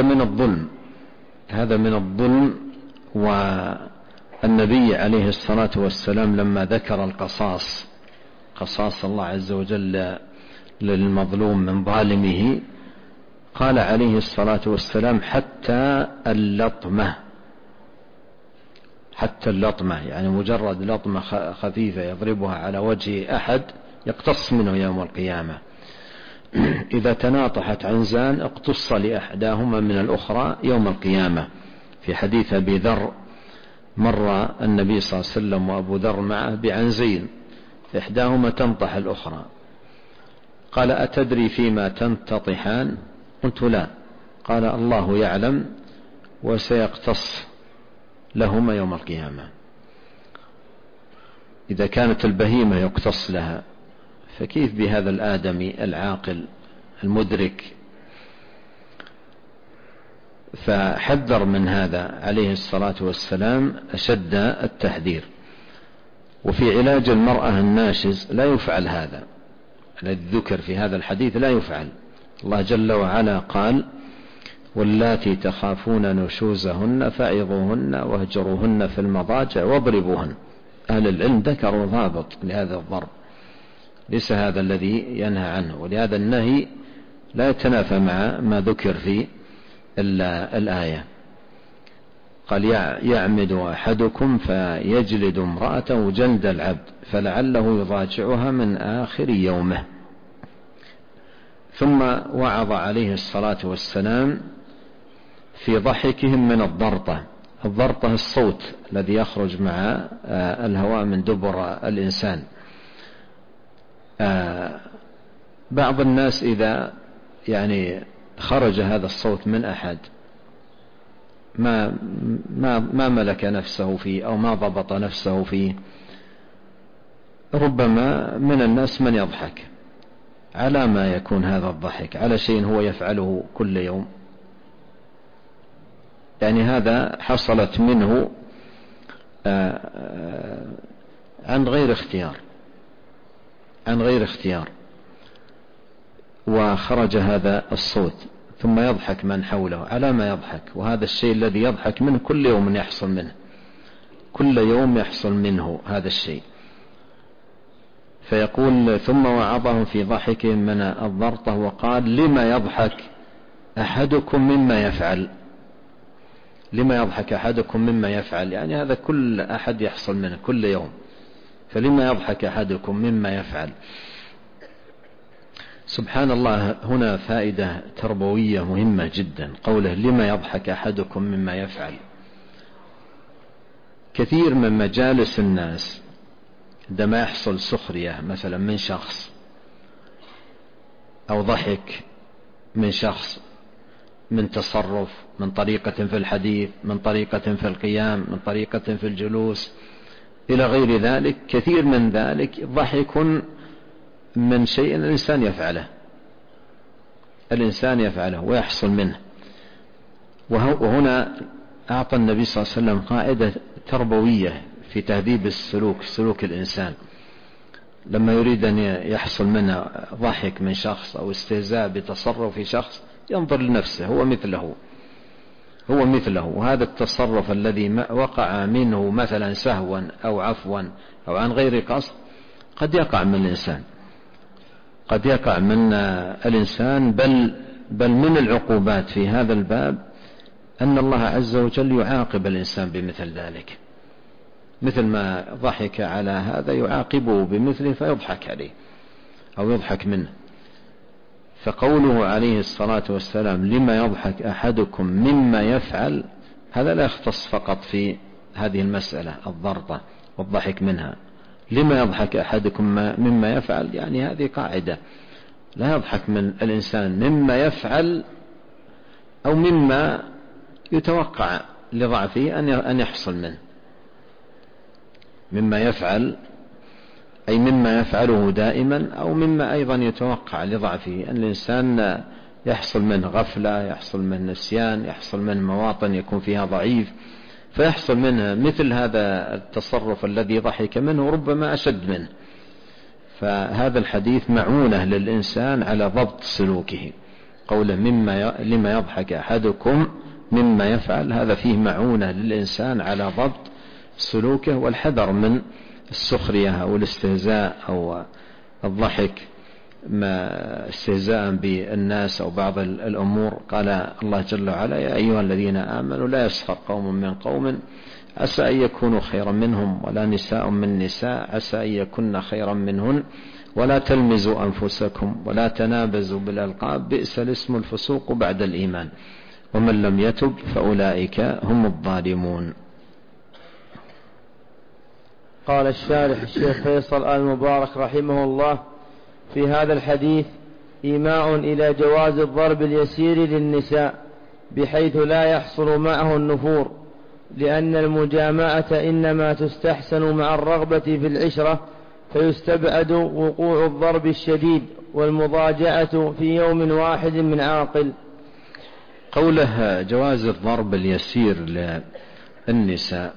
من الظلم. والنبي عليه الصلاة والسلام لما ذكر قصاص الله عز وجل للمظلوم من ظالمه، قال عليه الصلاة والسلام: حتى اللطمة، يعني مجرد لطمة خفيفة يضربها على وجه أحد يقتص منه يوم القيامة. إذا تناطحت عنزان اقتص لأحداهما من الأخرى يوم القيامة. في حديث أبي ذر مر النبي صلى الله عليه وسلم وأبو ذر معه بعنزين، إحداهما تنطح الأخرى. قال: أتدري فيما تنتطحان؟ قلت: لا. قال: الله يعلم، وسيقتص لهما يوم القيامة. إذا كانت البهيمة يقتص لها، فكيف بهذا الآدمي العاقل المدرك؟ فحذر من هذا عليه الصلاة والسلام أشد التحذير. وفي علاج المرأة الناشز لا يفعل هذا الذي ذكر في هذا الحديث، لا يفعل. الله جل وعلا قال: واللاتي تخافون نشوزهن فعظوهن واهجروهن في المضاجع واضربوهن. أهل العلم ذكروا ضابط لهذا الضرب، ليس هذا الذي ينهى عنه، ولهذا النهي لا يتنافى مع ما ذكر في الآية. قال يعمد أحدكم فيجلد امرأته جلد العبد فلعله يضاجعها من آخر يومه. ثم وعظ عليه الصلاة والسلام في ضحكهم من الضرطة. الضرطة الصوت الذي يخرج مع الهواء من دبر الإنسان. بعض الناس إذا يعني خرج هذا الصوت من أحد ما ملك نفسه فيه أو ما ضبط نفسه فيه، ربما من الناس من يضحك. على ما يكون هذا الضحك؟ على شيء هو يفعله كل يوم، يعني هذا حصلت منه عن غير اختيار وخرج هذا الصوت، ثم يضحك من حوله. على ما يضحك؟ وهذا الشيء الذي يضحك منه كل يوم يحصل منه، كل يوم يحصل منه هذا الشيء. فيقول ثم وعظهم في ضحكهم من الضرطة وقال لما يضحك أحدكم مما يفعل. لما يضحك أحدكم مما يفعل، يعني هذا كل أحد يحصل منه كل يوم، فلما يضحك أحدكم مما يفعل. سبحان الله، هنا فائدة تربوية مهمة جدا. قوله لما يضحك أحدكم مما يفعل. كثير من مجالس الناس عندما يحصل سخرية مثلا من شخص أو ضحك من شخص، من تصرف، من طريقة في الحديث، من طريقة في القيام، من طريقة في الجلوس إلى غير ذلك، كثير من ذلك ضحك من شيء الإنسان يفعله ويحصل منه. وهنا أعطى النبي صلى الله عليه وسلم قاعدة تربوية في تهذيب سلوك الإنسان. لما يريد أن يحصل منه ضحك من شخص أو استهزاء بتصرف شخص، ينظر لنفسه، هو مثله. وهذا التصرف الذي وقع منه مثلا سهوا أو عفوا أو عن غير قصد قد يقع من الإنسان، بل من العقوبات في هذا الباب أن الله عز وجل يعاقب الإنسان بمثل ذلك. مثل ما ضحك على هذا يعاقبه بمثله فيضحك عليه أو يضحك منه. فقوله عليه الصلاة والسلام لما يضحك أحدكم مما يفعل، هذا لا يختص فقط في هذه المسألة الضرطة والضحك منها. لما يضحك أحدكم مما يفعل، يعني هذه قاعدة، لا يضحك من الإنسان مما يفعل أو مما يتوقع لضعفه أن يحصل منه. مما يفعل أي مما يفعله دائما، أو مما أيضا يتوقع لضعفه، أن الإنسان يحصل منه غفلة، يحصل منه نسيان، يحصل منه مواطن يكون فيها ضعيف، فيحصل منه مثل هذا التصرف الذي ضحك منه، ربما أشد منه. فهذا الحديث معونة للإنسان على ضبط سلوكه. قوله لما يضحك أحدكم مما يفعل، هذا فيه معونة للإنسان على ضبط سلوكه والحذر من السخرية أو الاستهزاء أو الضحك استهزاء بالناس أو بعض الأمور. قال الله جل وعلا يا أيها الذين آمنوا لا يسخر قوم من قوم عسى أن يكونوا خيرا منهم ولا نساء من نساء عسى أن يكن خيرا منهن ولا تلمزوا أنفسكم ولا تنابزوا بالألقاب بئس الاسم الفسوق بعد الإيمان ومن لم يتب فأولئك هم الظالمون. قال الشارح الشيخ فيصل آل مبارك رحمه الله في هذا الحديث إيماء إلى جواز الضرب اليسير للنساء بحيث لا يحصل معه النفور، لأن المجامعة إنما تستحسن مع الرغبة في العشرة، فيستبعد وقوع الضرب الشديد والمضاجعة في يوم واحد من عاقل. قوله جواز الضرب اليسير للنساء،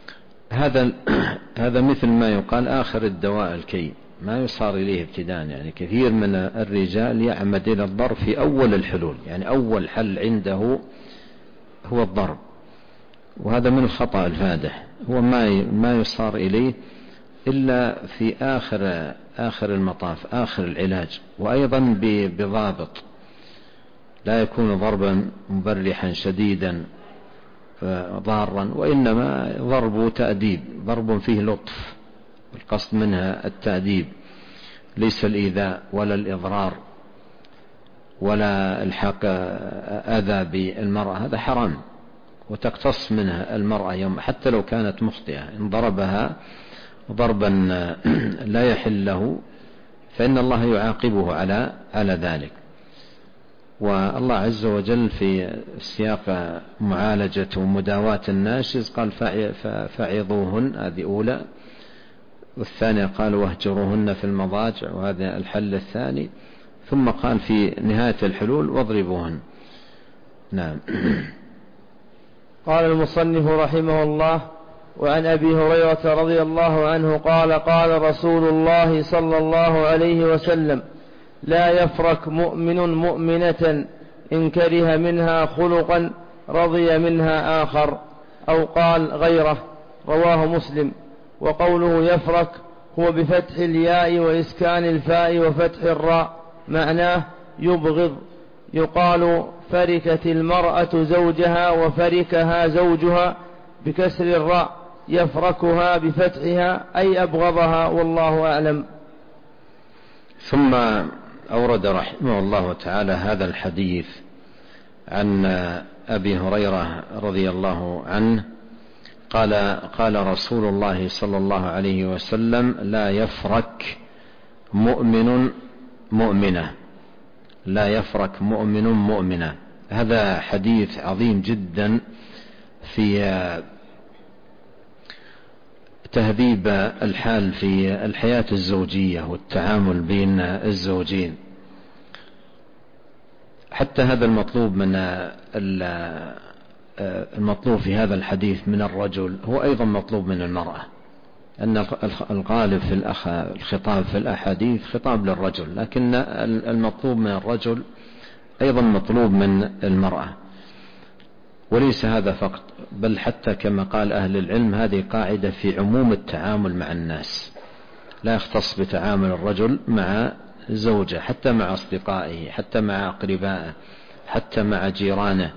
هذا مثل ما يقال آخر الدواء الكي، ما يصار إليه ابتداء. يعني كثير من الرجال يعمد إلى الضرب في أول الحلول، يعني أول حل عنده هو الضرب، وهذا من الخطأ الفادح. هو ما يصار إليه إلا في آخر المطاف، آخر العلاج، وأيضا بضابط، لا يكون ضربا مبرحا شديدا ضارا، وإنما ضرب تأديب، ضرب فيه لطف، القصد منها التأديب، ليس الإيذاء ولا الإضرار ولا الحاق أذى بالمرأة، هذا حرام، وتقتص منها المرأة يوم حتى لو كانت مخطئة، إن ضربها ضربا لا يحل له فإن الله يعاقبه على ذلك. والله عز وجل في سياق معالجة ومداواة الناشز قال فعظوهن، هذه أولى، والثانية قال واهجروهن في المضاجع، وهذا الحل الثاني، ثم قال في نهاية الحلول واضربوهن. نعم. قال المصنف رحمه الله: وعن أبي هريرة رضي الله عنه قال: قال رسول الله صلى الله عليه وسلم: لا يفرك مؤمن مؤمنة إن كره منها خلقا رضي منها آخر، أو قال غيره، رواه مسلم. وقوله يفرك هو بفتح الياء وإسكان الفاء وفتح الراء، معناه يبغض. يقال فركت المرأة زوجها وفركها زوجها بكسر الراء، يفركها بفتحها أي أبغضها، والله أعلم. ثم أورد رحمه الله تعالى هذا الحديث عن أبي هريرة رضي الله عنه قال رسول الله صلى الله عليه وسلم: لا يفرك مؤمن مؤمنة، لا يفرك مؤمن مؤمنة. هذا حديث عظيم جدا في تهذيب الحال في الحياة الزوجية والتعامل بين الزوجين. حتى هذا المطلوب في هذا الحديث من الرجل هو أيضا مطلوب من المرأة، أن الغالب في الخطاب في الأحاديث خطاب للرجل، لكن المطلوب من الرجل أيضا مطلوب من المرأة. وليس هذا فقط، بل حتى كما قال أهل العلم هذه قاعدة في عموم التعامل مع الناس، لا يختص بتعامل الرجل مع زوجه، حتى مع أصدقائه، حتى مع أقربائه، حتى مع جيرانه،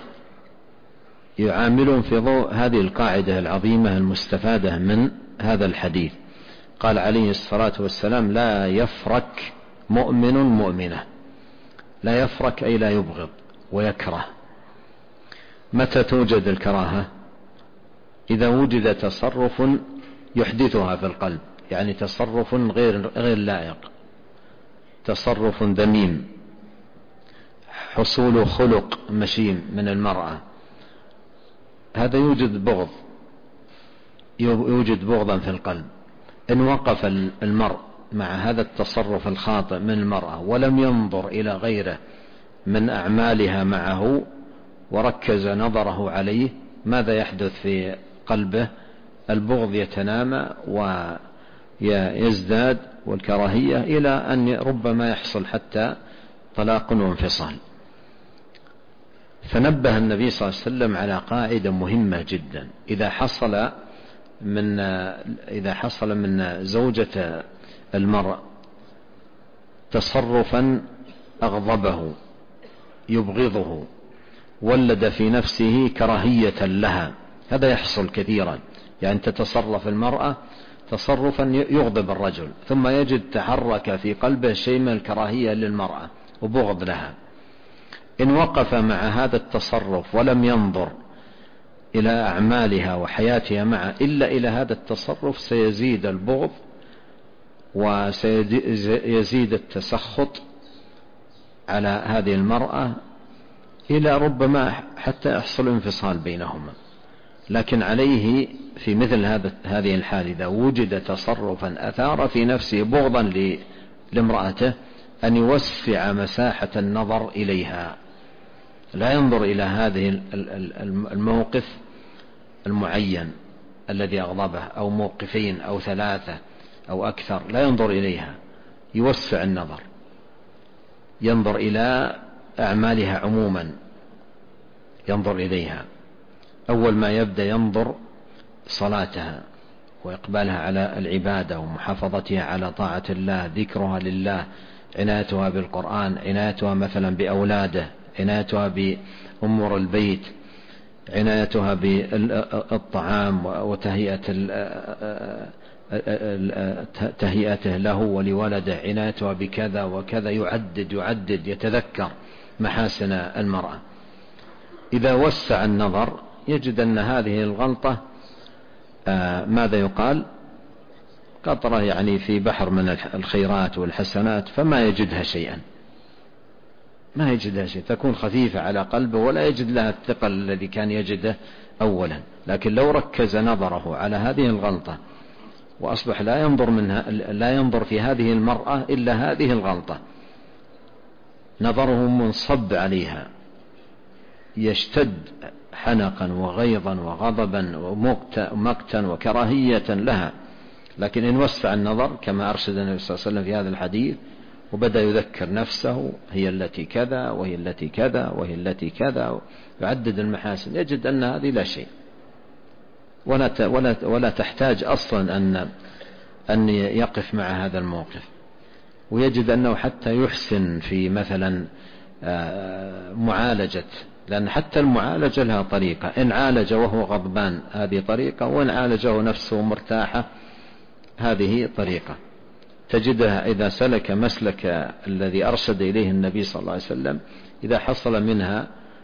يعاملون في ضوء هذه القاعدة العظيمة المستفادة من هذا الحديث. قال عليه الصلاة والسلام: لا يفرك مؤمن مؤمنة. لا يفرك أي لا يبغض ويكره. متى توجد الكراهة؟ إذا وجد تصرف يحدثها في القلب، يعني تصرف غير لائق، تصرف ذميم، حصول خلق مشين من المرأة، هذا يوجد بغضا في القلب. إن وقف المرء مع هذا التصرف الخاطئ من المرأة ولم ينظر إلى غيره من أعمالها معه وركز نظره عليه، ماذا يحدث في قلبه؟ البغض يتنامى ويزداد، والكراهية، إلى أن ربما يحصل حتى طلاق وانفصال. فنبه النبي صلى الله عليه وسلم على قاعدة مهمة جدا: إذا حصل من زوجة المرء تصرفا أغضبه يبغضه، ولد في نفسه كراهية لها، هذا يحصل كثيرا، يعني تتصرف المرأة تصرفا يغضب الرجل، ثم يجد تحرك في قلبه شيء من الكراهية للمرأة وبغض لها. إن وقف مع هذا التصرف ولم ينظر إلى أعمالها وحياتها معه إلا إلى هذا التصرف، سيزيد البغض وسيزيد التسخط على هذه المرأة، إلى ربما حتى يحصل انفصال بينهما. لكن عليه في مثل هذه الحال إذا وجد تصرفا أثار في نفسه بغضا لامرأته، أن يوسع مساحة النظر إليها، لا ينظر إلى هذه الموقف المعين الذي أغضبه، أو موقفين أو ثلاثة أو أكثر، لا ينظر إليها، يوسع النظر، ينظر إلى أعمالها عموما، ينظر إليها. أول ما يبدأ ينظر صلاتها وإقبالها على العبادة ومحافظتها على طاعة الله، ذكرها لله، عنايتها بالقرآن، عنايتها مثلا بأولاده، عنايتها بأمور البيت، عنايتها بالطعام تهيئته له ولولده، عنايتها بكذا وكذا، يعدد يتذكر محاسن المرأة. إذا وسع النظر يجد أن هذه الغلطة ماذا يقال؟ قطرة يعني في بحر من الخيرات والحسنات، فما يجدها شيئا، ما يجدها شيء، تكون خفيفة على قلبه ولا يجد لها الثقل الذي كان يجده أولا. لكن لو ركز نظره على هذه الغلطة وأصبح لا ينظر في هذه المرأة إلا هذه الغلطة، نظره منصب عليها، يشتد حنقا وغيظا وغضبا ومقتا وكراهية لها. لكن إن وسع النظر كما أرشد النبي صلى الله عليه وسلم في هذا الحديث، وبدأ يذكر نفسه هي التي كذا وهي التي كذا وهي التي كذا، يعدد المحاسن، يجد أن هذه لا شيء، ولا تحتاج أصلا أن يقف مع هذا الموقف. ويجد أنه حتى يحسن في مثلا معالجة، لأن حتى المعالجة لها طريقة، إن عالج وهو غضبان هذه طريقة، وإن عالجه نفسه مرتاحة هذه طريقة. تجدها إذا سلك مسلك الذي أرشد إليه النبي صلى الله عليه وسلم، إذا حصل منها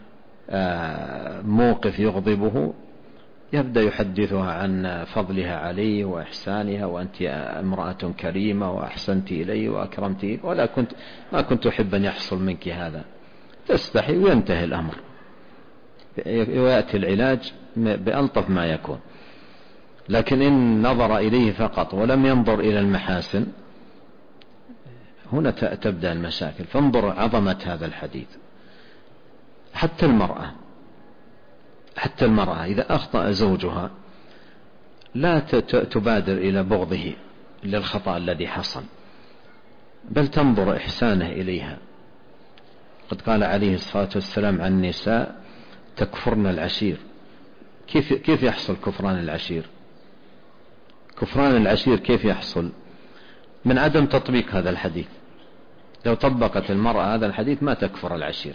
موقف يغضبه يبدأ يحدثها عن فضلها عليه وإحسانها، وأنت امرأة كريمة وأحسنت إلي وأكرمت، ما كنت أحب أن يحصل منك هذا، تستحي وينتهي الأمر، ويأتي العلاج بألطف ما يكون. لكن إن نظر إليه فقط ولم ينظر إلى المحاسن، هنا تبدأ المشاكل. فانظر عظمة هذا الحديث. حتى المرأة إذا أخطأ زوجها لا تبادر إلى بغضه للخطأ الذي حصل، بل تنظر إحسانه إليها. قد قال عليه الصلاة والسلام عن النساء: تكفرن العشير. كيف يحصل كفران العشير؟ كفران العشير كيف يحصل؟ من عدم تطبيق هذا الحديث. لو طبقت المرأة هذا الحديث ما تكفر العشير،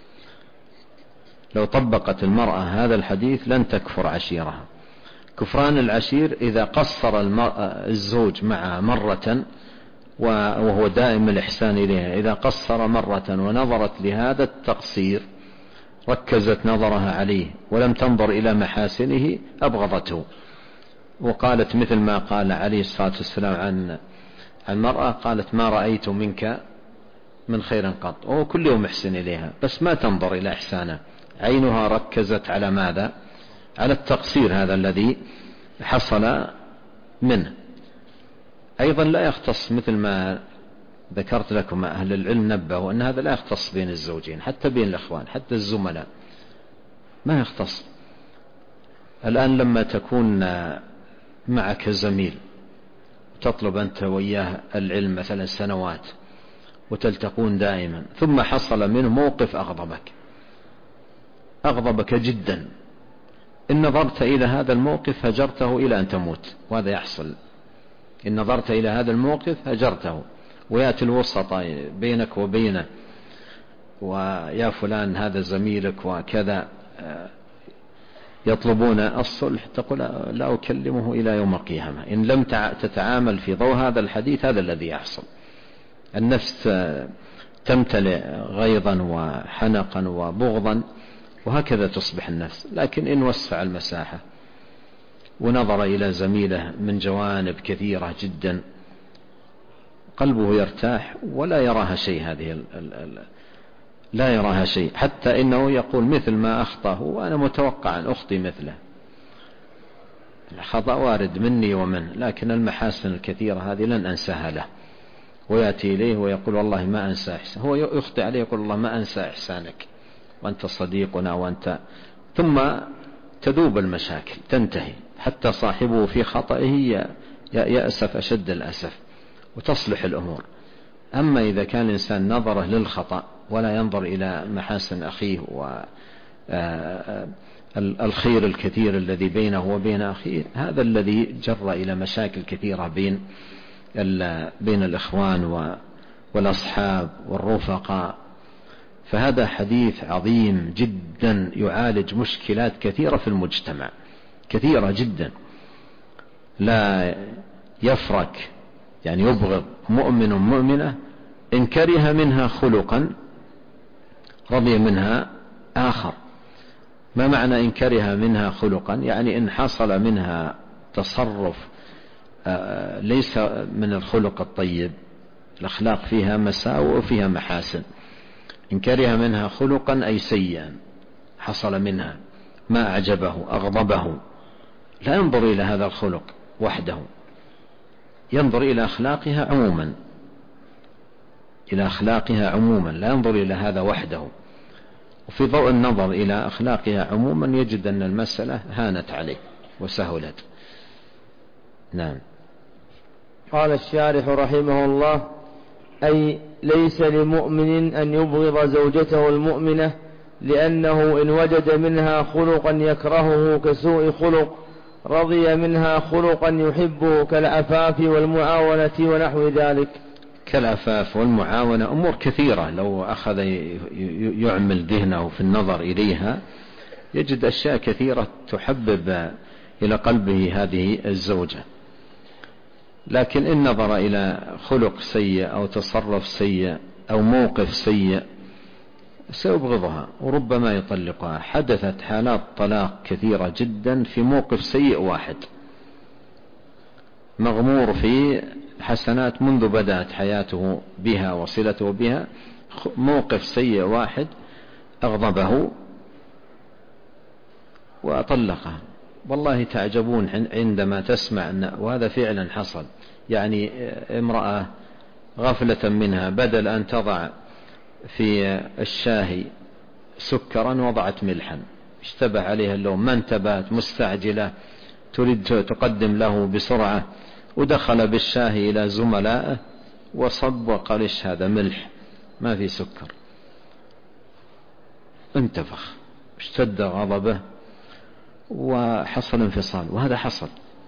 لو طبقت المرأة هذا الحديث لن تكفر عشيرها. كفران العشير إذا قصر الزوج معها مرة وهو دائم الإحسان إليها، إذا قصر مرة ونظرت لهذا التقصير، ركزت نظرها عليه ولم تنظر إلى محاسنه، أبغضته. وقالت مثل ما قال عليه الصلاة والسلام عن المرأة، قالت: ما رأيت منك من خير قط. وهو كل يوم محسن إليها، بس ما تنظر إلى إحسانه، عينها ركزت على ماذا؟ على التقصير هذا الذي حصل منه. أيضا لا يختص، مثل ما ذكرت لكم، أهل العلم نبهوا أن هذا لا يختص بين الزوجين، حتى بين الأخوان، حتى الزملاء ما يختص. الآن لما تكون معك زميل تطلب أنت وياه العلم مثلا سنوات وتلتقون دائما، ثم حصل منه موقف أغضبك جدا، إن نظرت إلى هذا الموقف هجرته إلى أن تموت، وهذا يحصل. إن نظرت إلى هذا الموقف هجرته، ويأتي الوسطاء بينك وبينه، ويا فلان هذا زميلك وكذا، يطلبون الصلح، تقول: لا أكلمه إلى يوم القيامة. إن لم تتعامل في ضوء هذا الحديث، هذا الذي يحصل. النفس تمتلئ غيظا وحنقا وبغضا، وهكذا تصبح النفس. لكن إن وسع المساحة ونظر إلى زميله من جوانب كثيرة جدا، قلبه يرتاح ولا يراها شيء، لا يراها شيء، حتى إنه يقول: مثل ما أخطأه وأنا متوقع أن أخطي مثله. الخطأ وارد مني ومنه، لكن المحاسن الكثيرة هذه لن أنساها له. ويأتي إليه ويقول: والله ما أنسى إحسانك. هو يخطئ عليه يقول: الله ما أنسى إحسانك، وأنت صديقنا، وأنت. ثم تذوب المشاكل، تنتهي، حتى صاحبه في خطئه يأسف أشد الأسف، وتصلح الأمور. أما إذا كان الإنسان نظره للخطأ ولا ينظر إلى محاسن أخيه والخير الكثير الذي بينه وبين أخيه، هذا الذي جر إلى مشاكل كثيرة بين الإخوان والأصحاب والرفقاء. فهذا حديث عظيم جدا يعالج مشكلات كثيرة في المجتمع، كثيرة جدا. لا يفرك، يعني يبغض مؤمن مؤمنة إن كره منها خلقا رضي منها آخر. ما معنى إن كره منها خلقا؟ يعني إن حصل منها تصرف ليس من الخلق الطيب، الأخلاق فيها مساوئ وفيها محاسن. إن كره منها خلقا أي سيئا حصل منها ما أعجبه أغضبه، لا ينظر إلى هذا الخلق وحده، ينظر إلى أخلاقها عموما، إلى أخلاقها عموما، لا ينظر إلى هذا وحده. وفي ضوء النظر إلى أخلاقها عموما يجد أن المسألة هانت عليه وسهلت. نعم. قال الشارح رحمه الله: أي ليس لمؤمن أن يبغض زوجته المؤمنة، لأنه إن وجد منها خلقا يكرهه كسوء خلق رضي منها خلقا يحبه كالعفاف والمعاونة ونحو ذلك. كالعفاف والمعاونة أمور كثيرة، لو أخذ يعمل ذهنه في النظر إليها يجد أشياء كثيرة تحبب إلى قلبه هذه الزوجة. لكن إن نظر إلى خلق سيء أو تصرف سيء أو موقف سيء سيبغضها وربما يطلقها. حدثت حالات طلاق كثيرة جدا في موقف سيء واحد، مغمور في حسنات منذ بدأت حياته بها وصلته بها، موقف سيء واحد أغضبه وأطلقها. والله تعجبون عندما تسمع وهذا فعلا حصل. يعني امرأة غفلة منها بدل أن تضع في الشاي سكرا وضعت ملحا، اشتبه عليها اللون، ما انتبهت، مستعجلة تريد تقدم له بسرعة، ودخل بالشاي إلى زملائه وصب وقال: إيش هذا؟ ملح ما في سكر. انتفخ، اشتد غضبه وحصل انفصال. وهذا حصل.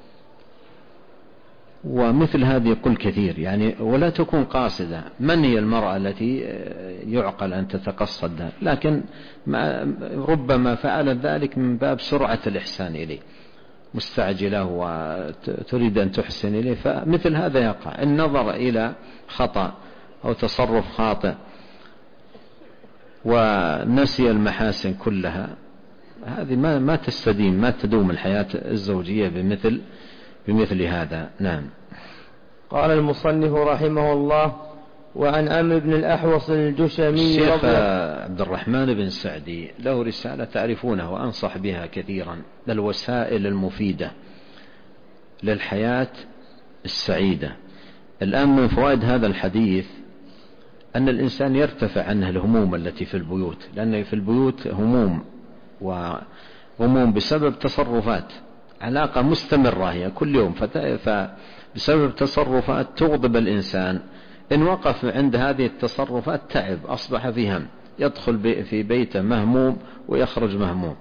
ومثل هذه يقول كثير يعني، ولا تكون قاصدة. من هي المرأة التي يعقل أن تتقصد؟ لكن ربما فعلت ذلك من باب سرعة الإحسان إليه، مستعجلة وتريد أن تحسن إليه، فمثل هذا يقع. النظر إلى خطأ أو تصرف خاطئ ونسي المحاسن كلها، هذه ما تستديم، ما تدوم الحياة الزوجية بمثل هذا. نعم. قال المصنف رحمه الله: وعن عمرو بن الأحوص الجشمي الشيخ عبد الرحمن بن سعدي له رسالة تعرفونها وأنصح بها كثيرا، الوسائل المفيدة للحياة السعيدة. الآن من فوائد هذا الحديث أن الإنسان يرتفع عنه الهموم التي في البيوت، لأن في البيوت هموم بسبب تصرفات، علاقة مستمرة هي كل يوم، فبسبب تصرفات تغضب الإنسان. إن وقف عند هذه التصرفات تعب، أصبح في هم، يدخل في بيته مهموم ويخرج مهموم.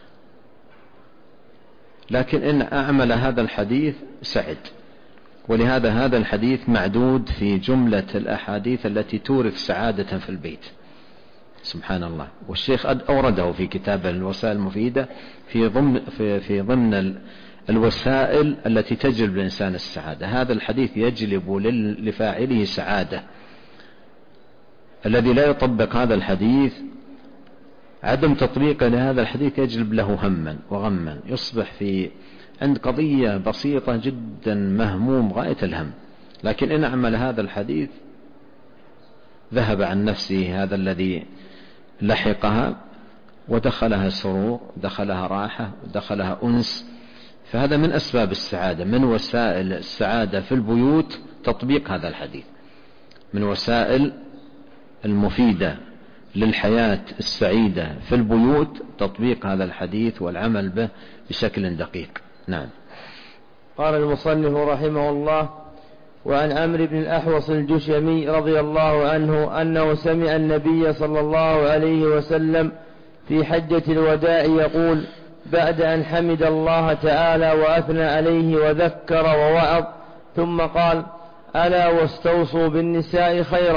لكن إن أعمل هذا الحديث سعد. ولهذا هذا الحديث معدود في جملة الأحاديث التي تورث سعادة في البيت. سبحان الله. والشيخ أورده في كتابه الوسائل المفيدة في ضمن الوسائل التي تجلب للإنسان السعادة. هذا الحديث يجلب لفاعله سعادة. الذي لا يطبق هذا الحديث، عدم تطبيقه لهذا الحديث يجلب له هما وغما، يصبح عند قضية بسيطة جدا مهموم غاية الهم. لكن إن أعمل هذا الحديث ذهب عن نفسه هذا الذي لحقها، ودخلها سرور، دخلها راحة، ودخلها أنس. فهذا من أسباب السعادة، من وسائل السعادة في البيوت تطبيق هذا الحديث، من وسائل المفيدة للحياة السعيدة في البيوت تطبيق هذا الحديث والعمل به بشكل دقيق. نعم. قال المصنف رحمه الله: وعن عمرو بن الأحوص الجشمي رضي الله عنه أنه سمع النبي صلى الله عليه وسلم في حجة الوداع يقول بعد أن حمد الله تعالى وأثنى عليه وذكر ووعظ، ثم قال: ألا واستوصوا بالنساء خيرا،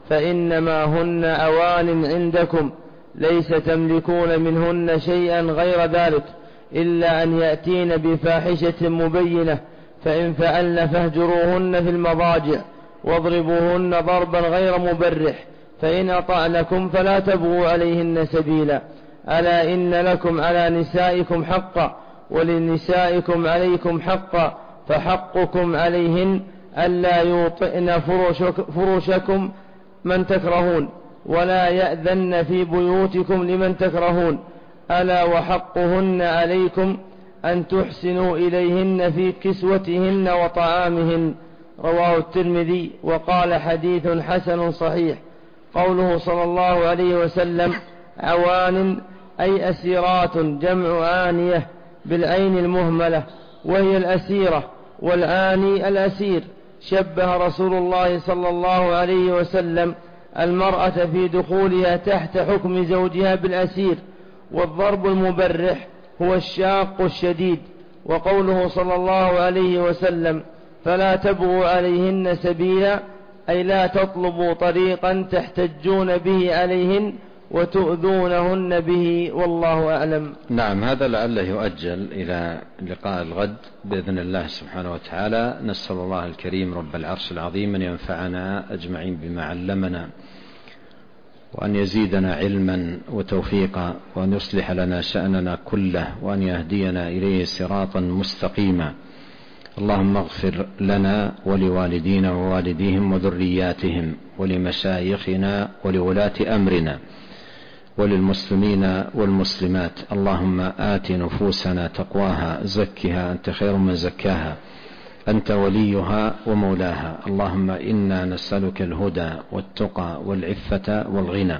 فإنما هن أوان عندكم ليس تملكون منهن شيئا غير ذلك إلا أن يأتين بفاحشة مبينة، فإن فعلن فاهجروهن في المضاجع واضربوهن ضربا غير مبرح، فإن أطعنكم فلا تبغوا عليهن سبيلا. ألا إن لكم على نسائكم حقا ولنسائكم عليكم حقا، فحقكم عليهن ألا يوطئن فرشكم من تكرهون ولا يأذن في بيوتكم لمن تكرهون. ألا وحقهن عليكم أن تحسنوا إليهن في كسوتهن وطعامهن. رواه الترمذي وقال حديث حسن صحيح. قوله صلى الله عليه وسلم عوان أي أسيرات، جمع آنية بالعين المهملة وهي الأسيرة، والآني الأسير. شبه رسول الله صلى الله عليه وسلم المرأة في دخولها تحت حكم زوجها بالأسير. والضرب المبرح هو الشاق الشديد. وقوله صلى الله عليه وسلم فلا تبغوا عليهن سبيلا أي لا تطلبوا طريقا تحتجون به عليهن وتؤذونهن به، والله أعلم. نعم، هذا لعله يؤجل إلى لقاء الغد بإذن الله سبحانه وتعالى. نسأل الله الكريم رب العرش العظيم أن ينفعنا أجمعين بما علمنا، وأن يزيدنا علما وتوفيقا، وأن يصلح لنا شأننا كله، وأن يهدينا إليه صراطا مستقيما. اللهم اغفر لنا ولوالدينا ووالديهم وذرياتهم ولمشايخنا ولولاة أمرنا وللمسلمين والمسلمات. اللهم آت نفوسنا تقواها، زكها أنت خير من زكاها، أنت وليها ومولاها. اللهم إنا نسألك الهدى والتقى والعفة والغنى.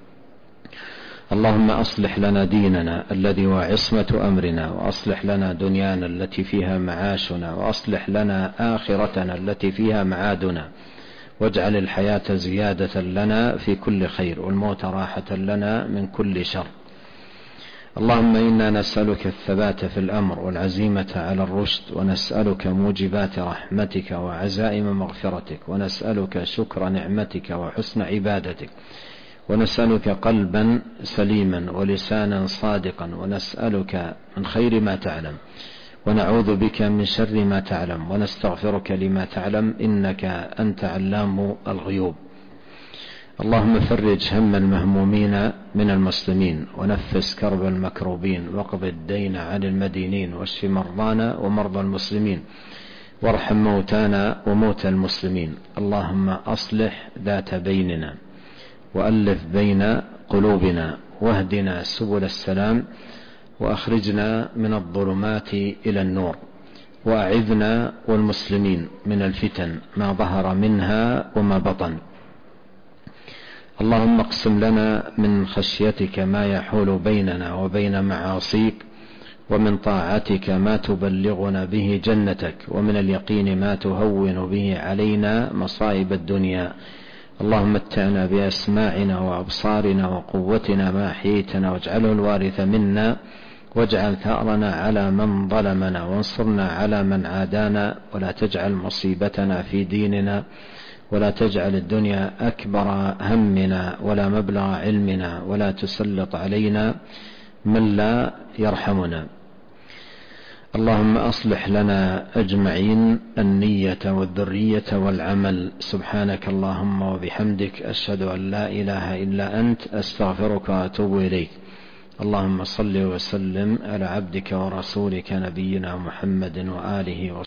اللهم أصلح لنا ديننا الذي هو عصمة أمرنا، وأصلح لنا دنيانا التي فيها معاشنا، وأصلح لنا آخرتنا التي فيها معادنا، واجعل الحياة زيادة لنا في كل خير، والموت راحة لنا من كل شر. اللهم إنا نسألك الثبات في الأمر والعزيمة على الرشد، ونسألك موجبات رحمتك وعزائم مغفرتك، ونسألك شكر نعمتك وحسن عبادتك، ونسألك قلبا سليما ولسانا صادقا، ونسألك من خير ما تعلم، ونعوذ بك من شر ما تعلم، ونستغفرك لما تعلم، إنك أنت علام الغيوب. اللهم فرج هم المهمومين من المسلمين، ونفس كرب المكروبين، واقض الدين عن المدينين، واشف مرضانا ومرضى المسلمين، وارحم موتانا وموتى المسلمين. اللهم أصلح ذات بيننا، وألف بين قلوبنا، واهدنا سبل السلام، وأخرجنا من الظلمات إلى النور، وأعذنا والمسلمين من الفتن ما ظهر منها وما بطن. اللهم اقسم لنا من خشيتك ما يحول بيننا وبين معاصيك، ومن طاعتك ما تبلغنا به جنتك، ومن اليقين ما تهون به علينا مصائب الدنيا. اللهم متعنا بأسماعنا وأبصارنا وقوتنا ما أحييتنا، واجعله الوارث منا، واجعل ثأرنا على من ظلمنا، وانصرنا على من عادانا، ولا تجعل مصيبتنا في ديننا، ولا تجعل الدنيا أكبر همنا ولا مبلغ علمنا، ولا تسلط علينا من لا يرحمنا. اللهم أصلح لنا أجمعين النية والذرية والعمل. سبحانك اللهم وبحمدك، أشهد أن لا إله إلا أنت، أستغفرك وأتوب إليك. اللهم صل وسلم على عبدك ورسولك نبينا محمد وآله وصحبه.